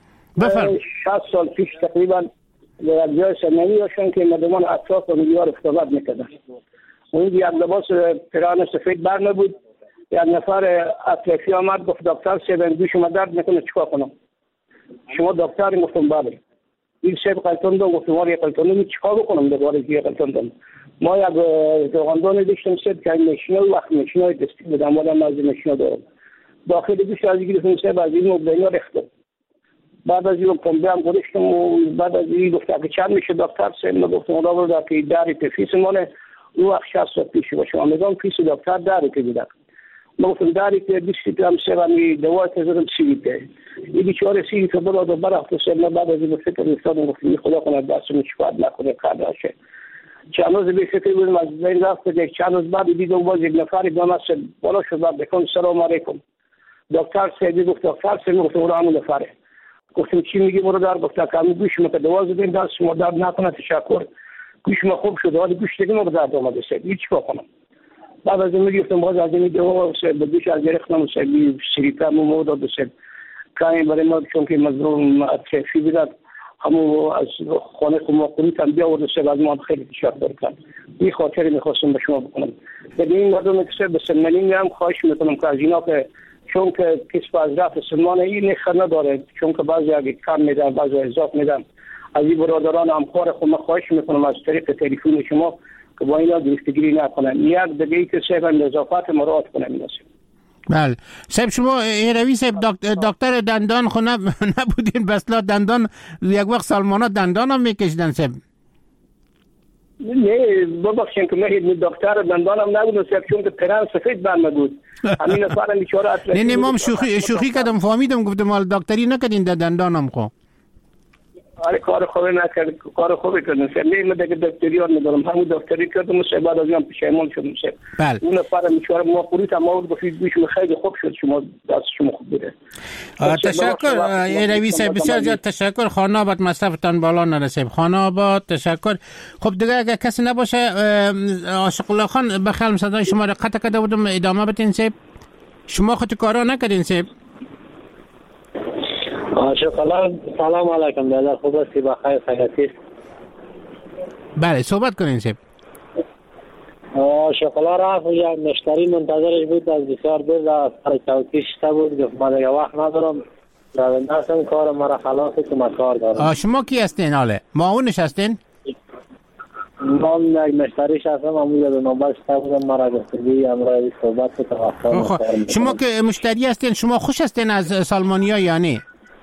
60 سال پیش تقریبا در جای سلمانی داشتن که مردمان اطراف و میلیار افتادت میکردن. اون یک لباس پیران سفید بر نبود. یک نفر اطرافی آمد گفت دکتر صاحب گوش شما درد میکنه چیکار کنم؟ شما دکتر؟ گفتم بله. این صاحب قلتون دو گفتم ولی قلتون چیکار بکنم دوباره دیگه قلتون دم. ما یک روغندان داشتم سید که ماشین وقت ماشینای دستی بودم ولی از ماشینا دارم. داخل گوش از گرفتم سید از این مبلغا ریختم. بعد از این پنبه هم گذاشتم و بعد از این گفت که چند میشه دکتر صاحب؟ من گفتم اونا برو که داری تفیس مال اون وقت 60 سال پیش باشه. من میگم فیس دکتر داری که دیدم. من گفتم داری که 20 گرم سرمی دوا تزدم سیده. این بیچاره سی که برات برات سر بعد از این فکر افتادم گفتم خدا کنه دستم چیکار نکنه کاراشه. چند روز به فکر بودم از این رفت که چند روز بعد دیدم باز یک نفری با من بالا شد بعد بکن سلام علیکم دکتر صاحب. گفت دکتر صاحب گفت اون همون نفره. گفتم چی میگی برادر؟ گفت که همون گوش مت دوا زدین دست شما درد نکنه تشکر. گوش ما خوب شد ولی گوش دیگه ما درد اومده سید. هیچ کار کنم. بعد از این گفتم باز از این دوا به گوش از گرفتم سید سریپا مو داد سید. کاری برای ما چون که مظلوم اطرافی بود همو از خانه خماقونی هم بیاورد سید از ما خیلی تشکر کرد. این خاطری میخواستم به شما بکنم. دیگه این مردم که به سلمانی میام خواهش میکنم که از اینا که چون که کسب از رفت سلمان این نخ نداره، چون که بعضی اگه کم میدن بعضی اضافه میدن. از این برادران همکار خود خواهش میکنم از طریق تلفن شما که با اینا درستگیری نکنن. یک دیگه که صاحب نظافت مراعات کنن میشه. بله صاحب شما هیروی صاحب دکتر دندان خو نبودین بسلا دندان یک وقت سلمانا دندان هم میکشیدن صاحب؟ نه ببخشید که من دکتر دندانم نبودم صاحب چون که پیران سفید بر بود. همین نفرم بیچاره اطلاعی. نه مام شوخی کردم فهمیدم گفتم مال دکتری نکردین دندانم خو. آره کار خوبی نکرد، کار خوبی کردن سر. من دیگه دکتری ها ندارم، همون دکتری کردم سر بعد از این پشیمان شدم سر. بله. اون نفرم بیچاره ما پولیس هم آورد گفت گوشم خیلی خوب شد شما دست شما خوب بوده. تشکر هیروی صاحب بسیار زیاد تشکر. خانه آباد مصرفتان بالا نرسه. خانه آباد تشکر. خب دیگه اگه کسی نباشه عاشق الله خان بخلم صدای شما رو قطع کرده بودم ادامه بدین صاحب. شما خودت کارا نکردین صاحب؟ سلام علیکم دادر خوب هستی بخیر سلامتی؟ بله صحبت کنین صاحب. شکلا رفت یک مشتری منتظرش بود از بسیار دیر از سر چوکی شده بود گفت من دیگه وقت ندارم رونده هستم کار مرا خلاصه که من کار دارم. شما کی هستین حاله؟ معاونش هستین؟ من یک مشتریش هستم همون یاد نوبت شده بودم مرا گفتگی امرای صحبت که توقع. شما که مشتری هستین شما خوش هستین از سلمانیا یا نه؟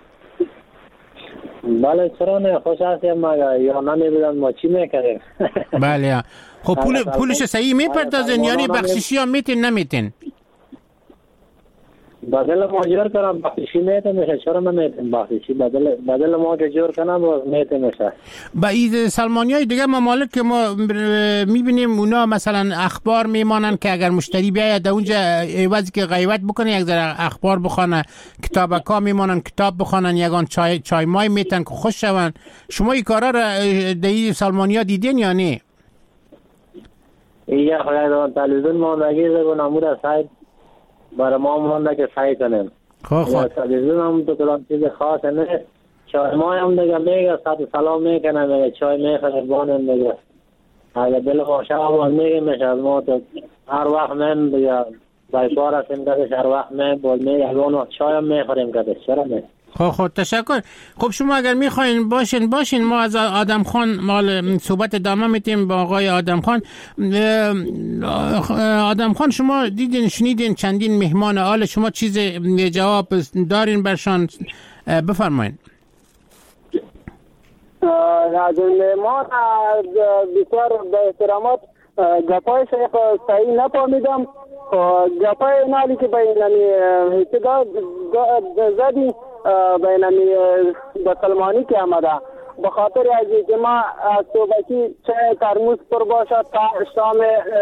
بله چرا نه خوش هستیم مگه یا نمیدونم ما چی میکنیم. بله خب پولش صحیح میپردازین یعنی بخششی ها میتین نمیتین؟ بدل ما جور کنم بخششی میتین میشه چرا نمیتین بخششی بدل ما که جور کنم باز میتین میشه. با این سلمانی های دیگه ممالک که ما میبینیم اونا مثلا اخبار میمانن که اگر مشتری بیاید اونجا عوضی که غیبت بکنه یک ذره اخبار بخونه کتابکا میمانن کتاب بخونن یگان چای مای میتن که خوش شون. شما این کارا رو در سلمانی ها دیدین یا نه؟ اینجا خواهد تلویزیون ماندگی زبون نمود سایت برای ما مانده که سعی کنیم. تلویزیون هم تو کدام چیز خاص نه. چای ما هم دیگه میگه ساعت سلام میکنه میگه چای میخواد بانم میگه اگه دل باشه آواز میگه میشه از ما تو هر وقت من دیگه بایپار هستیم کدش هر وقت من بود میگه اون چای هم میخوریم کدش چرا نه. خب تشکر. خب شما اگر میخواین باشین ما از آدم خان مال صحبت ادامه میتیم با آقای آدم خان. آدم خان شما دیدین شنیدین چندین مهمان آل شما چیز جواب دارین برشان بفرمایین. از مهمان بسیار به احترامات گپای شیخ صحیح نفهمیدم. گپای نالی که بینمی ابتدا زدی بینمی به سلمانی که آمده به خاطر از که ما صبحی چای ترموز پر باشه تا شام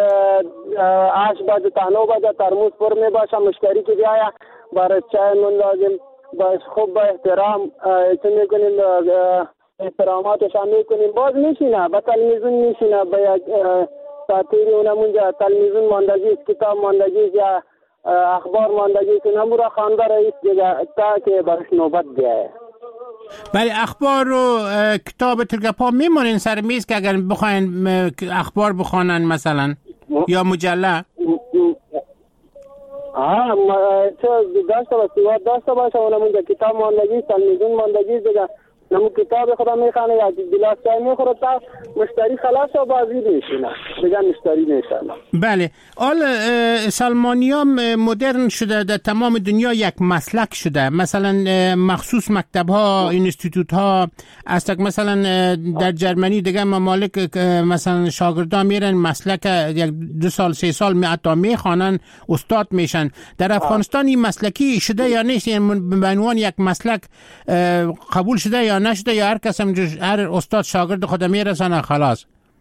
8 بجه تا 9 بجه ترموز پر می باشه مشتری که بیاید برای چای من لازم باش خوب با احترام چه میکنیم احتراماتش هم میکنیم باز میشینه به تلویزیون میشینه به یک ساتیری اونمونجا تلویزیون ماندگی کتاب ماندگی یا اخبار ماندگی که نمورا خانده رئیس دیگه تا که برش نوبت بیایه. بله اخبار و کتاب ترگپا میمونین سر میز که اگر بخواین اخبار بخوانن مثلا یا مجله چه داشته باشه اونمونجا کتاب ماندگی تلویزیون ماندگی دیگه نمو کتاب خدا میخوانه یا گلاس چای میخوره تا مشتری خلاص و بازی میشینه دیگه مشتری نشانه. بله سلمانی ها مدرن شده در تمام دنیا یک مسلک شده مثلا مخصوص مکتب ها اینستیتوت ها است مثلا در جرمنی دیگه ممالک مثلا شاگردان میرن مسلک یک 2 سال 3 سال حتی میخوانن استاد میشن. در افغانستان این مسلکی شده یا نیست به عنوان یک مسلک قبول شده یا نشده یا هر کس هر استاد شاگرد خود میرسنه خلاص؟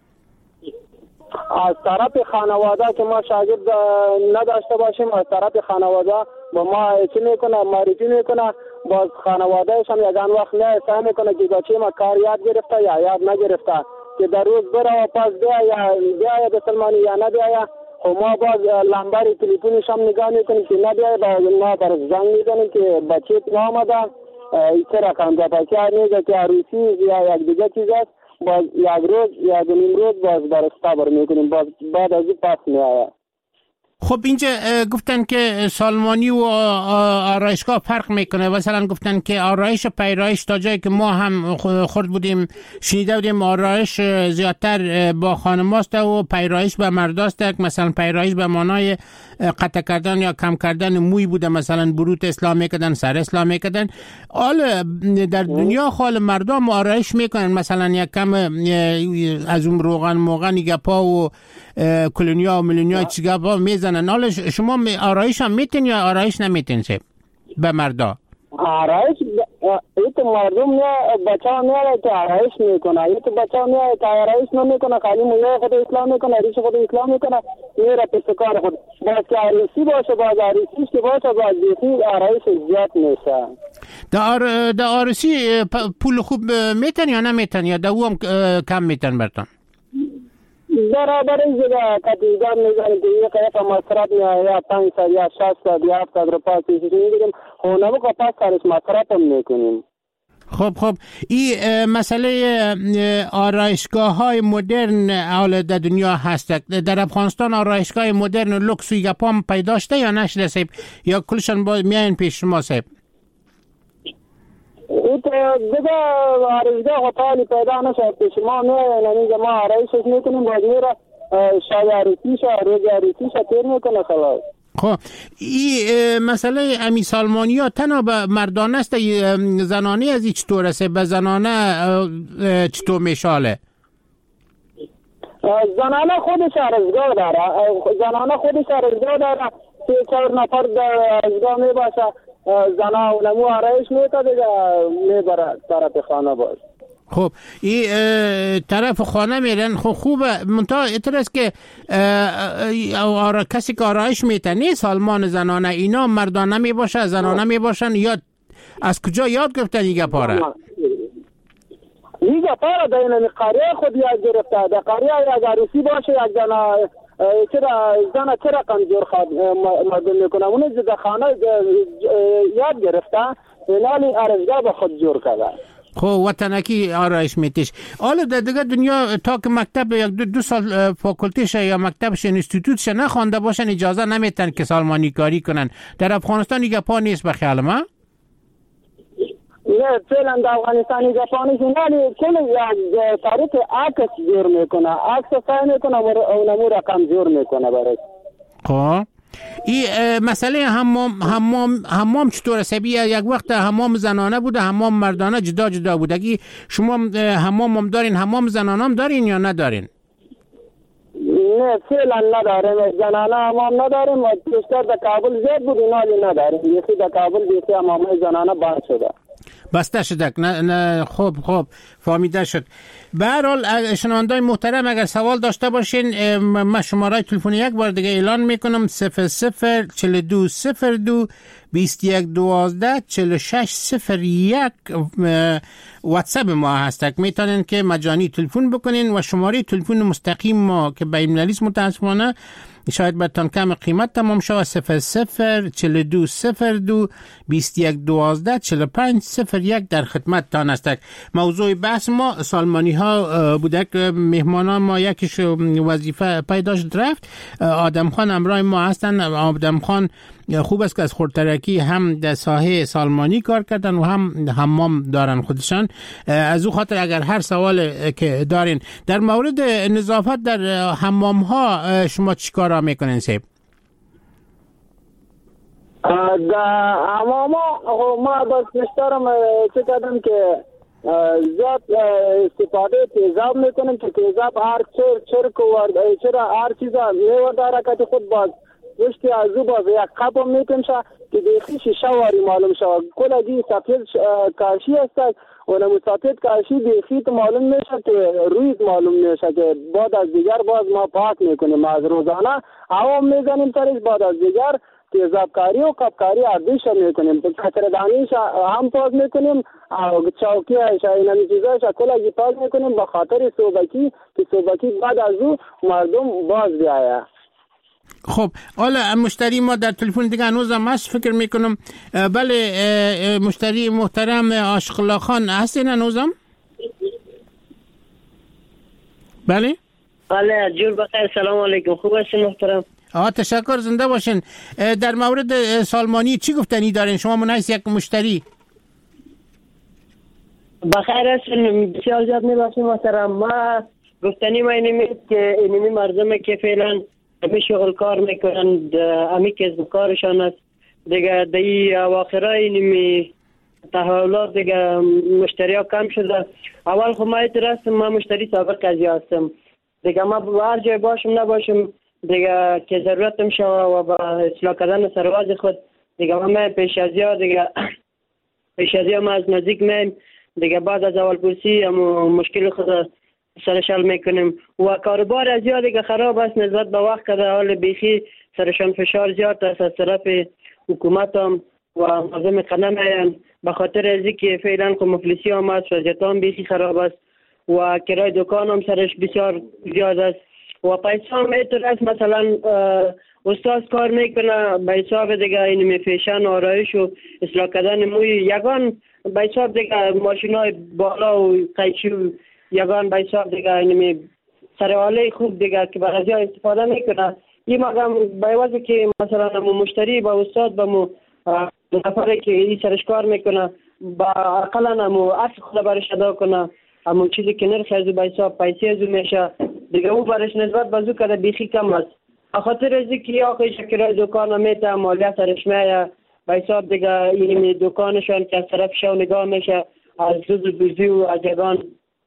از طرف خانواده که ما شاگرد نداشته باشیم از طرف خانواده با ما چی میکنه معرفی میکنه باز خانوادهش هم یگان وقت نه سعی میکنه که بچه ما کار یاد گرفته یا یاد نگرفته که در روز بره و پس بیاید به سلمانی یا نبیاید خب ما باز لمبر تلفنش هم نگاه میکنیم که نبیاید ما برش زنگ میزنیم که بچه نامده چرا کنده بچه نیزه که عروسی یا یک دیگه چیز است باز یک روز یا نیم روز باز برش صبر میکنیم باز بعد از این پس میآید. خب اینجا گفتن که سالمانی و آرایشگاه فرق میکنه مثلا گفتن که آرایش و پیرایش تا جایی که ما هم خورد بودیم شنیده بودیم آرایش زیادتر با خانماست و پیرایش به مرداست. مثلا پیرایش به معنای قطع کردن یا کم کردن موی بوده مثلا بروت اصلاح میکردن سر اصلاح میکردن. حالا در دنیا خال مردم آرایش میکنن مثلا یک کم از اون روغن موغن گپا و کلونیا و ملونیا چیگپا میزنن. حالا شما آرایش هم میتین یا آرایش نمیتین سه به مردا؟ آرایش ایت مردم نه بچه ها میاره که آرایش میکنه ایت بچه ها میاره که آرایش نمیکنه خالی مویه خود اصلاح میکنه ریش خود اصلاح میکنه میره پسکار خود باز که عروسی باشه باز عروسیش که باشه باز دیخی آرایش زیاد میشه. در عروسی پول خوب میتن یا نمیتن یا دو هم کم میتن برتان؟ برابر این جگه کتیزدار میزنیم که یک قیف مصرف یا 500 یا 600 یا 700 روپا کشیش میگیریم خونمو که پس سرش مصرف هم میکنیم. خب این مسئله آرایشگاه های مدرن حال در دنیا هست. در افغانستان آرایشگاه مدرن لوکس و گپام پیدا شده یا نشده سیب یا کلشان میاین پیش شما سیب؟ این دیگه آرایشگاه خطالی پیدا نشد پیش ما میاین ما آرایشش میکنیم باید میره شای عروسیش روز عروسیش تیر میکنه خلاص. خب این مسئله امی سالمانی ها تنها به مردانه است زنانه از این چطور است به زنانه چطور میشاله؟ زنانه خودش ارزگاه داره زنانه خودش ارزگاه داره 3-4 نفر در ارزگاه میباشه زنانه اونمو آرایش میتا دیگه میبره طرف خانه باش. خب این طرف خانه میرن خب خوبه منتها ایتر است که کسی که آرایش میتنی سالمان زنانه اینا مردانه میباشه زنانه میباشن یا از کجا یاد گرفتن این گپاره؟ این گپاره در این قریه خود یاد گرفته در قریه یک عروسی باشه یک زن چرا زن چرا کمزور خود مردم میکنه اون در خانه یاد گرفته اینالی آرایشگاه به خود جور کرده. خب وطنکی آرایش میتیش. حالا در دیگه دنیا تا که مکتب یک دو سال فاکولتیش یا مکتبش انستیتوتش نخوانده باشن اجازه نمیتن که سالمانی کاری کنن. در افغانستان دیگه پا نیست به خیال ما؟ نه فعلا در افغانستان دیگه پا نیست، ولی کل یک تاریخ عکس جور میکنه، عکس سعی میکنه اونمو رقم جور میکنه برای. خب این مسئله حمام چطور سبی؟ یک وقت حمام زنانه بوده، حمام مردانه جدا جدا بوده. اگه شما حمام هم دارین، حمام زنانه هم دارین یا ندارین؟ نه فعلا نداریم، زنانه حمام نداریم و بیشتر در کابل زیاد بود اینالی نداریم. یکی در کابل بیشتر حمام زنانه بند شده، بسته شده. نه خوب فهمیده شد. به هر حال شنوندگان محترم اگر سوال داشته باشین من شماره تلفن یک بار دیگه اعلان میکنم 004202 2112 4601 واتساپ ما هست، میتونین که مجانی تلفن بکنین و شماره تلفن مستقیم ما که به ایمیل لیست متاسفانه شاید براتون کم قیمت تمام شود 004202 2112 4501 در خدمت تان است. موضوع بحث ما سالمانی ها بوده که مهمانان ما یکیش وظیفه پیداش رفت. آدم خان امرای ما هستن. آدم خان خوب است که از خودترکی هم در ساحه سالمانی کار کردن و هم حمام دارن خودشان. از او خاطر اگر هر سوال که دارین در مورد نظافت در حمام ها شما چی کارا میکنین سیب؟ در حمام ها ما بس بیشترم چه کردم که زیاد استفاده تیزاب میکنیم که تیزاب هر چرک و چرا هر چیزا میور داره که خود باز وشتی از او باز یک قب میکنم که دیخی شیشه واری معلوم شود. کل دی سفید کاشی است و نمو سفید کاشی دیخی تو معلوم میشه که رویت معلوم میشه که بعد از دیگر باز ما پاک میکنیم. از روزانه هوا میزنیم سرش، بعد از دیگر تیزابکاری و قبکاری عادیش میکنیم، کچردانیش هم پاک میکنیم، چوکی اینمی چیزایش کلا پاک میکنیم به خاطر صوبکی که صوبکی بعد از او مردم باز بیایه. خب حالا مشتری ما در تلفن دیگه هنوزم هست فکر میکنم. بله مشتری محترم عاشق الله خان هستین هنوزم؟ بله جور بخیر. سلام علیکم، خوب هستین محترم؟ تشکر، زنده باشین. در مورد سالمانی چی گفتنی دارین شما منحیث یک مشتری؟ بخیر هستین، بسیار زیاد میباشین محترم. ما گفتنی ما اینمی که اینمی مردمه که فعلا همی شغل کار میکنن، همی کسب کارشان است دیگه. دی اواخرای اینمی تحولات دیگه مشتری ها کم شده. اول خب ما اعتراض ما مشتری سابق ازی هستم دیگه، ما هر جای باشم نباشم دیگه که ضرورتم شوه و با اصلاح کردن سرواز خود دیگه ما پیش از یا دیگه پیش از یا ما از نزدیک میم دیگه بعد از اول پرسی مشکل خود سرشال میکنیم و کاربار از یا دیگه خراب است نسبت به وقت که حال بیخی سرشان فشار زیاد است از طرف حکومت هم و مردم قدم هستند به خاطر از اینکه فعلا که مفلسی هم است، وضعیت هم بیخی خراب است و کرای دکان هم سرش بسیار زیاد است و پیسه هم اعتراض مثلا استاد کار میکنه به حساب دیگه این فیشن آرایش و اصلاح کردن موی یگان به حساب دیگه ماشین های بالا و قیچی و یگان به حساب دیگه این سرحاله خوب دیگه که برای استفاده میکنه. این مقام به واسه که مثلا مشتری با استاد با مو نفره که این سرش کار میکنه با اقلا همو اصل خود برش ادا کنه، همون چیزی که نرخ ازو به حساب پیسی ازو میشه دیگه او برش نسبت بازو کرده بیخی کم است. خاطر ازی که یا خیلی شکرهای دکان میته مالیه سرش میه به حساب دیگه این دکانشان که از طرف شو نگاه میشه از دوزی و از یگان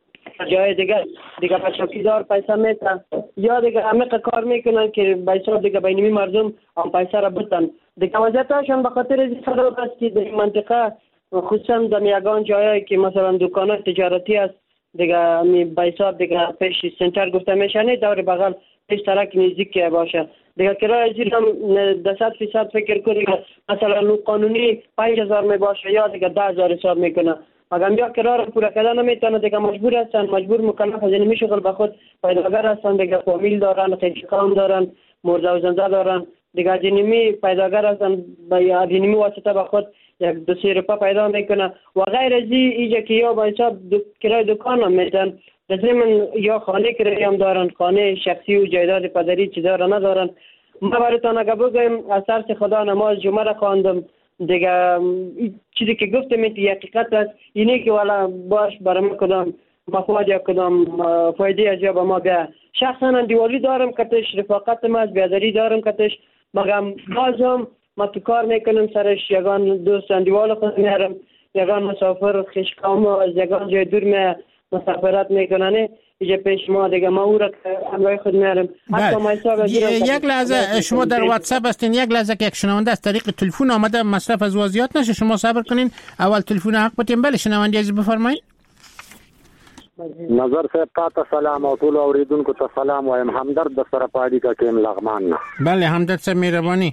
جای دیگه به چوکیدار پیسه میته یا دیگه همه کار میکنن که به حساب دیگه بینمی مردم هم پیسه را بتن دیگه وضعیتشان به خاطر ازی خراب است که در منطقه خصوصا در یگان جایی که مثلا دکان تجارتی است دیگه به حساب دیگه پیش سنتر گفته میشه دور بغل پیش ترک نزدیک باشه دیگه کرای زیر هم 100% فکر کنید مثلا قانونی 5000 می باشه یا دیگه 10000 حساب میکنه مگر یا کرار پورا کردن نمیتونه دیگه مجبور هستن، مجبور مکلف از اینمی شغل به خود پیداگر هستن دیگه، فامیل دارن، خیشکان دارن، مرده و زنده دارن دیگه، از اینمی پیداگر هستن یا از اینمی واسطه به خود یک 2-3 روپا پیدا میکنه و غیر از اینجا که یا با حساب کرای دکان هم میتن من یا خانه کرای هم دارن، خانه شخصی و جایداد پدری چی دارن ندارن. ما براتون اگه بگم از ترس خدا نماز جمعه را خواندم دیگه، چیزی که گفتم این حقیقت است، اینه که والا باش برام کدام مفاد یا کدام فایده از با ما بیا. شخصا دیوالی دارم کتش، رفاقت ما از بیادری دارم کتش، مگم بازم ما تو کار میکنم سرش، یگان دوست دیوال خود میارم، یگان مسافر خشکام از یگان جای دور می مسافرت میکنن اینجا پیش ما دیگه، ما او را همراه خود میارم. یک لحظه شما در واتساپ هستین، یک لحظه که یک شنونده از طریق تلفن آمده مصرف از وضعیت نشه، شما صبر کنین اول تلفن حق بتیم. بله شنونده عزیز بفرمایید. نظر صاحب تا سلام او ټول اوریدونکو ته سلام وایم، همدرد د سره پاړی کا کیم لغمان نه. بله همدرد صاحب مهرباني.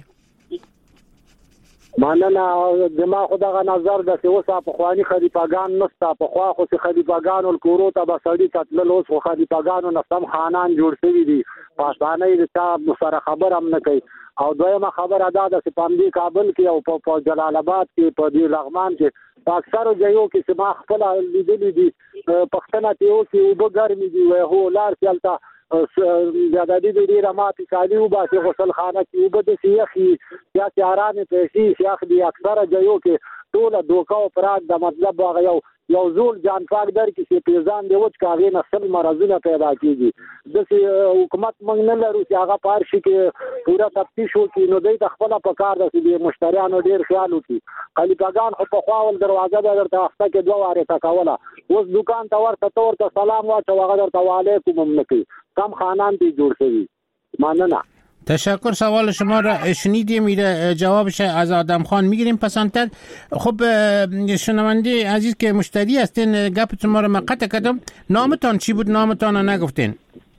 مننه زما خدغه نظر د اوسه په خواني خلیفګان نستا، په خوا خو خلیفګانو الکورو ته بسړی تتل، اوس خو خلیفګانو نسم خانان جوړ شوی دي، پاسانه د صاحب سره خبر هم نه کوي. او دویمه خبر ادا د سپاندی کابل کې او په جلال آباد کې په دی لغمان کې په اکثر ځایو کې سما خپل لیدلې دي پښتنه ته او چې وبګرمي دي و هو لار چلتا زیادی دی رماتی کالی و باسی غسل خانه کی و بده سیخی یا تیاران پیشی سیخ دی اکثر جایو که طول دوکا و پراد دا مطلب باقی یو زول جان پاک در کسی پیزان دی وچ کاغی نسل مرضونه پیدا کیږي. دسی حکومت منگ نلرو چې هغه پارشي کې پورا تفتیش وکړي، نو دوی د خپله په کار ده چې د مشتریانو ډېر خیال وکړي. خلیفګان خو پخوا ول دروازه به درته هفته کې 2 وارې ټکوله، اوس دکان ته ورته ته ورته سلام واچوه هغه درته وعلیکم هم نه کوي. کم خانان تی جوړ شوي. ممنونه. تشکر. سوال شما را شنیدیم، میره جوابش از آدم خان میگیریم پسندتر. خب شنونده عزیز که مشتری هستین گپتون ما رو قطع کردم، نامتان چی بود؟ نامتان رو نگفتین.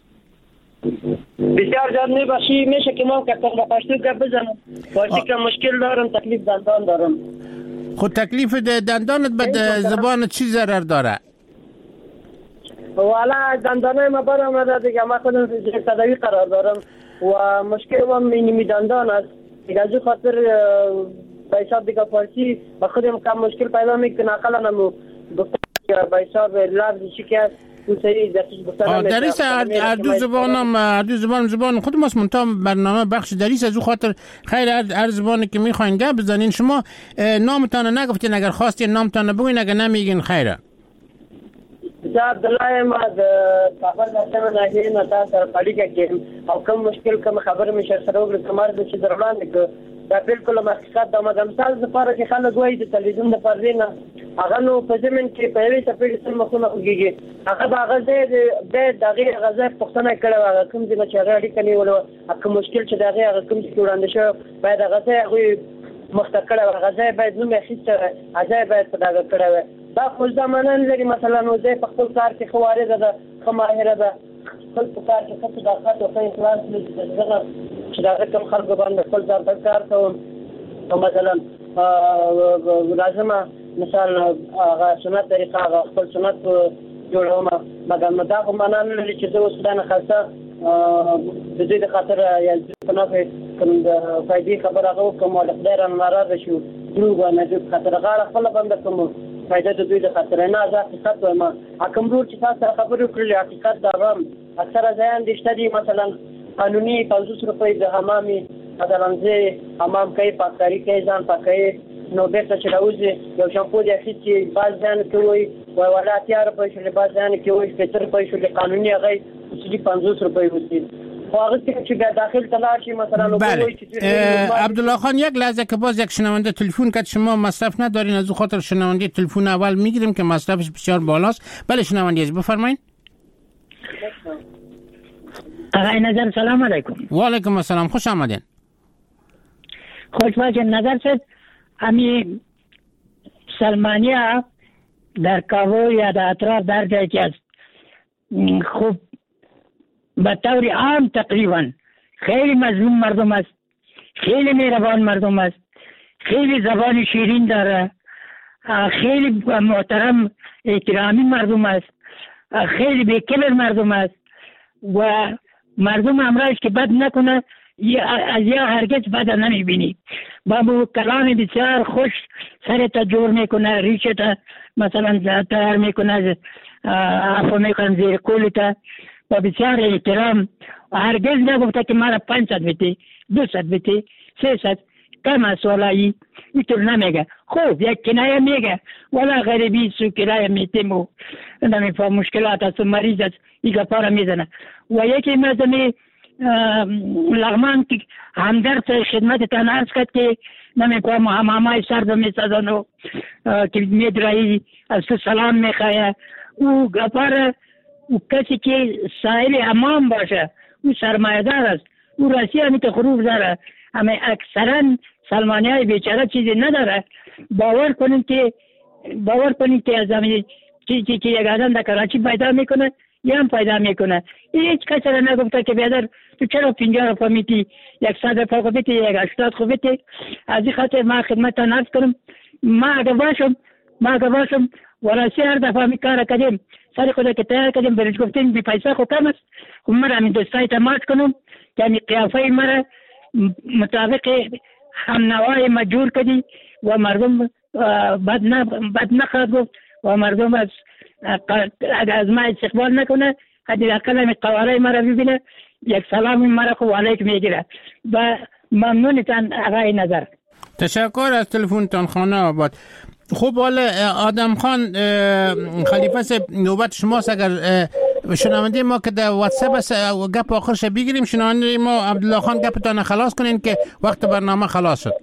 بسیار جان میبخشی، میشه که ما کتن با پشتو گپ بزنم؟ پاشتی که مشکل دارم، تکلیف دندان دارم. خود تکلیف دندانت به زبان چی ضرر داره؟ والا دندانه ما برام دیگه، ما خودم تداوی قرار دارم و مشکل هم اینمی دندان است دیگه، از خاطر به حساب دیگه فارسی با خودم کم مشکل پیدا میکنه. اقلا نمو گفتم به حساب لفظ چی که است صحیح دریس اردو زبان خود ماست، منتها برنامه بخش دریس از او خاطر خیر هر زبانی که میخواین گپ بزنین. شما نامتان نگفتین، اگر خواستین نامتان بگوین، اگر نمیگین خیره. عبدالله ما د کابل دفتر ناحیې نه تاسو سره اړیکه کوم او کوم مشکل کوم خبره مې سره وکړه کومار د چې دروړاندې ک دا بالکل حقیقت د مثال لپاره چې خلک وایي د تلویزیون د پردې نه هغه نو په زمين کې په یوې څپې سره مخونه خوږي، هغه هغه د دغه غزا پښتنه کړو، هغه کوم چې اړیکه نیولو، کوم مشکل چې دغه کوم چې وړاندې شو باید هغه هغه مختکړه غزا باید نو مخیسته ازای باید په دغه کړو. دا خو زمانه لري، مثلا نو زه په خپل کار کې خوارزه ده، خماهره ده، خپل کار کې څه داخله او څه پلان لري چې دا کوم خلک باندې خپل ځان کار کوم. مثلا لازمه مثال هغه سنت طریقه هغه خپل سنت جوړوم، مګر دا خو معنا نه لري چې زه اوس دا نه خاصه د دې خاطر یا په نافه کوم د فائدې خبره کوم او د خدای ناراضه شو دروغ نه د خاطر غاړه خپل باندې کوم فائدہ د دوی د خاطر نه ازاد حقیقت وایم. حکم ور چې تاسو خبرې کړې حقیقت دا هم اکثر ځان د اشتدي مثلا قانوني 500 روپۍ د حمامي مثلا زه حمام کوي پاکاري کوي ځان پاکي نو بیرته چې راوځي یو شامپو دی چې باز ځان کوي ولا تیار په شل باز ځان کوي فطر په شل قانوني هغه چې 500 روپۍ وستي عبدالله خان یک لحظه که باز یک شنونده تلفن کرد، شما مصرف ندارین، از او خاطر شنونده تلفن اول میگیریم که مصرفش بسیار بالاست. بله شنونده از بفرمایید. آقای نظر سلام علیکم. و علیکم السلام، خوش آمدین. خوش باشین. نظر شد امی سلمانیا در کابل یا در اطراف در جایی که است خوب به طور عام تقریبا خیلی مظلوم مردم است، خیلی مهربان مردم است، خیلی زبان شیرین داره، خیلی محترم احترامی مردم است، خیلی بی‌کبر مردم است و مردم امراش که بد نکنه از یا هرگز بد نمیبینی. با کلام بسیار خوش سرت جور میکنه، ریشت مثلا تیار میکنه، عفو میکنه زیر قولت و بسیار احترام. هرگز نگفته که مرا 500 بیتی 200 بیتی 300 کم است والایی، اینطور نمیگه. خوب یک کنایه میگه ولی غریبی سو کنایه میتیم و نمیفهم مشکلات است و مریض است این گپا را میزنه. و یکی مزمی لغمان که همدرد خدمتتان عرض کرد که نمیفهم همامای سرد میسازن و که میدرایی از تو سلام میخواه او گپا را او کسی که صاحب امام باشه او سرمایه‌دار است، او راستی همیت خروف داره. همه اکثرا سلمانی های بیچاره چیزی نداره. باور کنید که از همین چیزی که یک آدم در کراچی پیدا میکنه یا هم پیدا میکنه. هیچ کسی را نگفته که بیادر تو چرا 50 روپا میتی، 100 روپا خوبیتی، 80 خوبیتی. از این خاطر ما خدمت نرس کنم ما اگه باشم ورسی هر دفعه می کار کردیم سر خدا که تیار کردیم برش گفتیم بی پیسه خود کم است. من همین دوستای تماس کنم که همین قیافه مرا مطابق همنوای مجبور کردی و مردم بد نخواهد گفت و مردم از ما استقبال نکنه. حداقل همین قواره مرا ببینه یک سلام مرا خوب علیک میگیره. و ممنونتان آقای نظر. تشکر از تلفنتان خانه آباد. خب حالا آدم خان خلیفه صاحب نوبت شماست. اگر شنونده ما که در واتساپ است گپ آخرش بگیریم، شنونده ما عبدالله خان گپتان خلاص کنین که وقت برنامه خلاص شد.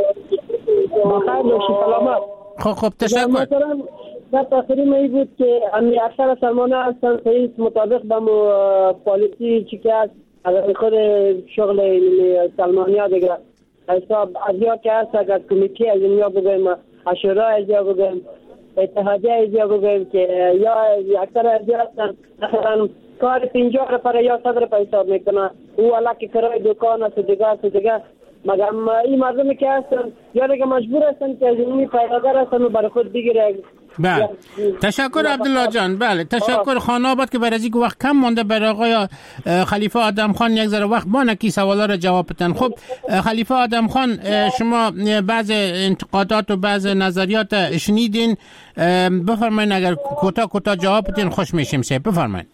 بخیر باشی، سلامت. خب تشکر. گپ آخری می بود که امی اکثر سلمانه هستن صحیح مطابق با پالیسی چی که هست از خود شغل سلمانی ها دیگه حساب از یا که هست اگر کمیتی از اینیا بگویم، اشورا از یا بگویم، اتحادیه از یا بگویم که یا اکثر از یا هستن مثلا کار 50 روپا یا 100 روپا حساب میکنه. او علاقه که کرای دکان است و دیگه مگر این مردمی که هستن یا دیگه مجبور هستن که از اینی پیداگر هستن و برای خود بگیره. بله تشکر عبدالله جان. بله تشکر. خانه آباد که برای اینکه وقت کم مونده برای آقای خلیفه آدم خان یک ذره وقت بانه کی سوالا را جواب بدن. خب خلیفه آدم خان شما بعض انتقادات و بعض نظریات شنیدین، بفرمایید اگر کوتاه جواب بدین خوش میشیم. بفرمایید.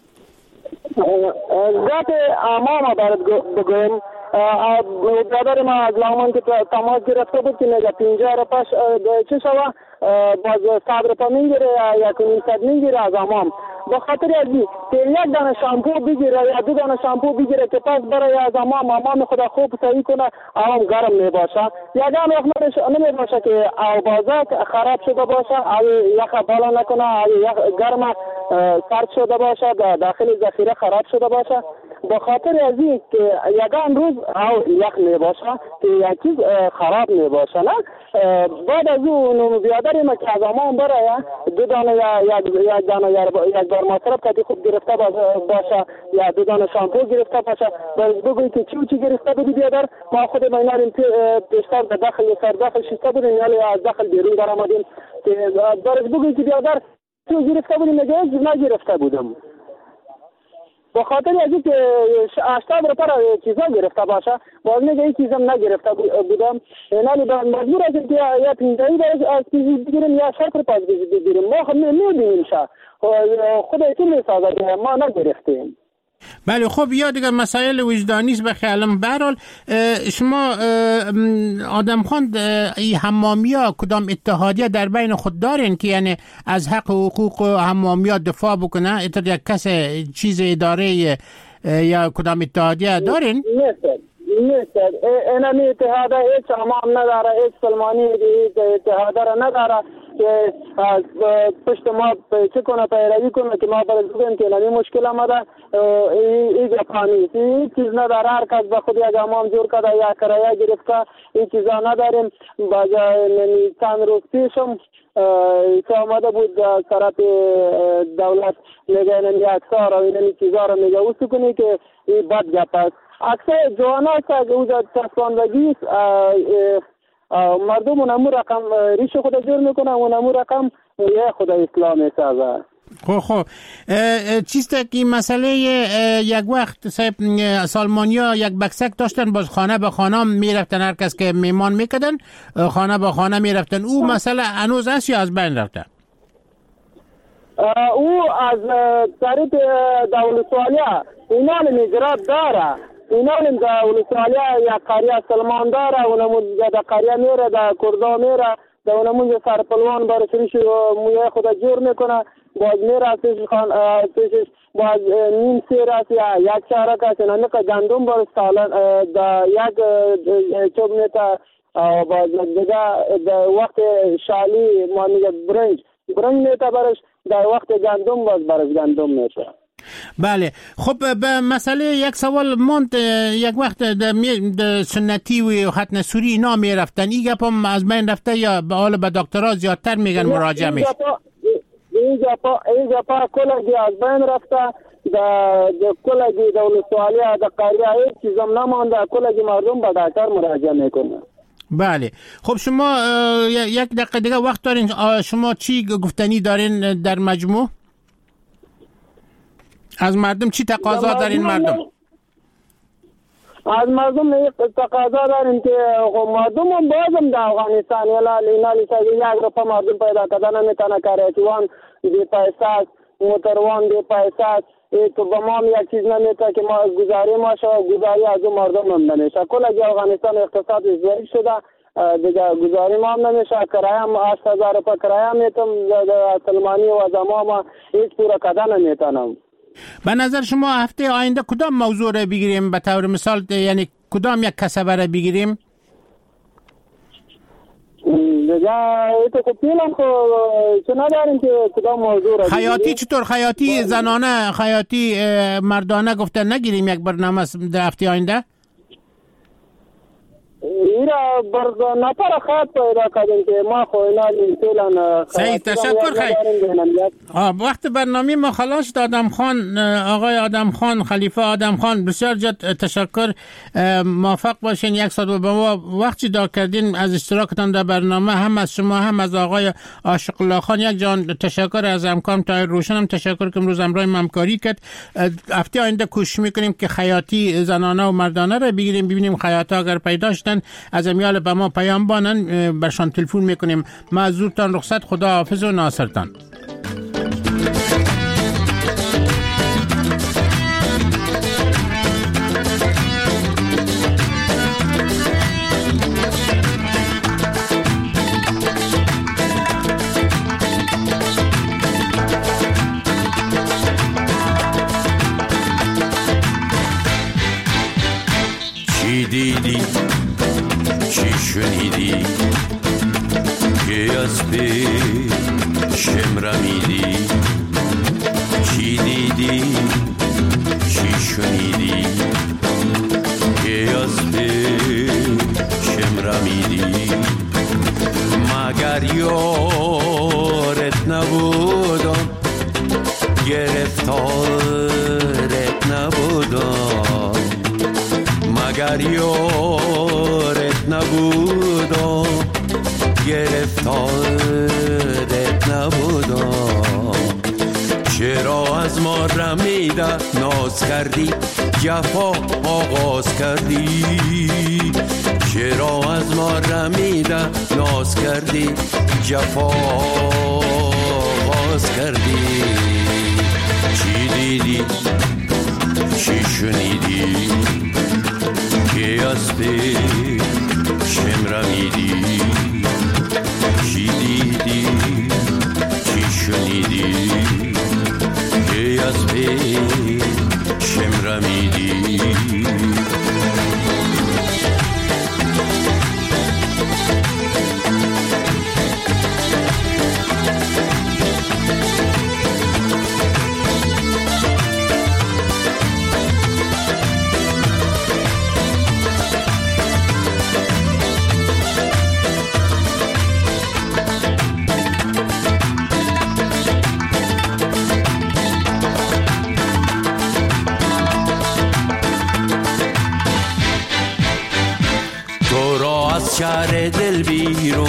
ذات امام برات بگویم برادر ما از لغمان که تماس گرفته بود که نگه 50 روپاش چه شوه باز 100 روپا میگیره یا 100 میگیره از امام. به خاطر ازی که یک دانه شامپو بگیره یا 2 دانه شامپو بگیره که پس برای از امام خدا خوب صحیح کنه امام گرم میباشه. یکم وقت نمیباشه که آوازه خراب شده باشه، یخ بالا نکنه، یخ گرم سرد شده باشه، داخل ذخیره خراب شده باشه. به خاطر ازی که یکم روز یخ میباشه که یک چیز خراب میباشه. نه بعد از اون بیادر ما که از امام برای 2 دانه یا 1 دانه یک بار مصرف کردی خوب گرفته باشه یا 2 دانه شامپو گرفته باشه. باز بگویی که چی گرفته بودی بیادر ما خود ما اینا پیشتر در داخل شسته بودیم یا از داخل بیرون در آمدیم که باز بگویی که بیادر چی گرفته بودیم نگرفته بودم. به خاطر از اینکه 80 روپا را چیزا گرفته باشه باز میگه این چیزم نگرفته بودم. یعنی مجبور هستیم که یا 50 از چیزی بگیریم یا 60 روپا بگیریم. ما خب میبینیم خود ایتون میسازه ما نگرفتیم. بله خب یا دیگر مسائل وجدانی است به خیالم. به هر حال شما آدم خان حمامیا کدام اتحادیه در بین خود دارین که یعنی از حق و حقوق حمامیا دفاع بکنه؟ ایتر یک کس چیز اداره یا کدام اتحادیه دارین؟ نیست. اینمی اتحاده هیچ حمام نداره، هیچ سلمانی اتحاده را نداره که پشت ما چه کنه پیروی کنه که ما برای بگیم که اینمی مشکل آمده. این گپانی این چیز نداره. هر کس به خود یک حمام جور کرده یا کرایه گرفته. این چیزا نداریم. چند روز پیشم که آمده بود طرف دولت میگه اینمی اکثار و اینمی چیزا را میگه او سکنی که این بد گپ است. اکثر جوان هست که او در چسباندگی مردم اونمو رقم ریش خود جور میکنه، اونمو رقم یه خود اسلام میسازه. خب چیست که مسئله یک وقت سالمانیا یک بکسک داشتن، باز خانه به خانه میرفتن، هر کس که میمان میکدن خانه به خانه میرفتن. او مسئله هنوز هست یا از بین رفته؟ او از طریق دولتوالیا اینا نجرات داره، اینا دولتوالیا یک قریه سلمان داره، اونمو در قریه میره، در کردا میره، در اونمو سرپلوان برسریش مویه خود جور میکنه، باز میره پیشش باز نیم سیر است یا یک چارک است، اینا که گندم برس سالن در یک چوب میتا، باز دیگه وقت شالی ما میگه برنج میتا برش، در وقت گندم باز برش گندم میشه. بله. خب به مسئله یک سوال ماند، یک وقت سنتی و ختن سوری اینا می رفتن، این گپ هم از بین رفته یا به حال به دکترها زیادتر میگن مراجعه میشه؟ این گپا کلگی از بین رفته، در کلگی دولتوالیا در قریه هیچ چیزم نمانده، کلگی مردم به دکتر مراجعه میکنه. بله. خب شما یک دقیقه دیگه وقت دارین، شما چی گفتنی دارین در مجموع؟ از مردم چی تقاضا دارین مردم؟ از مردم تقاضا داریم که مردم هم بازم در افغانستان اینا یک رفا مردم پیدا کردن نمیتونه کاریتوان دی پیساست، موتروان دی پایساست، تو با ما یک چیز نمیتونه که ما گزاری ما شد، گزاری از اون مردم هم نمیشه. کل اگه افغانستان اقتصاد ضعیف شده دیگه گزاری ما هم نمیشه، کرایه هم 8000 روپیه کرایه میتونم سلمانی و زمان ما هیچ پورا کردن نمیتونم. به نظر شما هفته آینده کدام موضوع را بگیریم؟ به طور مثال یعنی کدام یک کسبه را بگیریم؟ خیاطی چطور؟ خیاطی زنانه، خیاطی مردانه گفته نگیریم یک برنامه در هفته آینده؟ ایرا نفر خط پیدا کردیم که ما خوینا فعلا. صحیح، تشکر. خیلی وقت برنامه ما خلاص. آدم خان، آقای آدم خان، خلیفه آدم خان، بسیار جد تشکر. موفق باشین. یک ساعت به ما وقتی داد کردین از اشتراکتان در برنامه، هم از شما هم از آقای عاشق الله خان. یک جان تشکر از همکارم طاهر روشن، هم تشکر که امروز همراه ما همکاری کرد. هفته آینده کوشش میکنیم که خیاطی زنانه و مردانه را بگیریم، ببینیم خیاطا اگر پیدا شدن از امیال به ما پیام بانن، برشان تلفن میکنیم. معذورتان رخصت، خدا حافظ و ناصرتان. چی دیدی؟ چی شنیدی که از پیشم رمیدی؟ چی دیدی؟ چی شنیدی که از پیشم رمیدی؟ مگر یارت نبودم، گرفتارت نبودم، مگر یارت نبودم، گرفتارت نبودم. چرا از ما رمیده ناز کردی، جفا آغاز کردی؟ چرا از ما رمیده ناز کردی، جفا آغاز کردی؟ چی دیدی؟ چی شنیدی که از پیشم رمیدی؟ چی دیدی؟ چی شنیدی که از پیشم رمیدی؟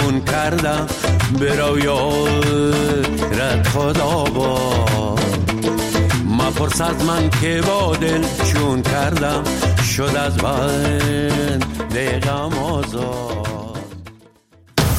چون کردم برو یارت خدا با مپرس از من که با دل چون کردم شد از بند غم آزاد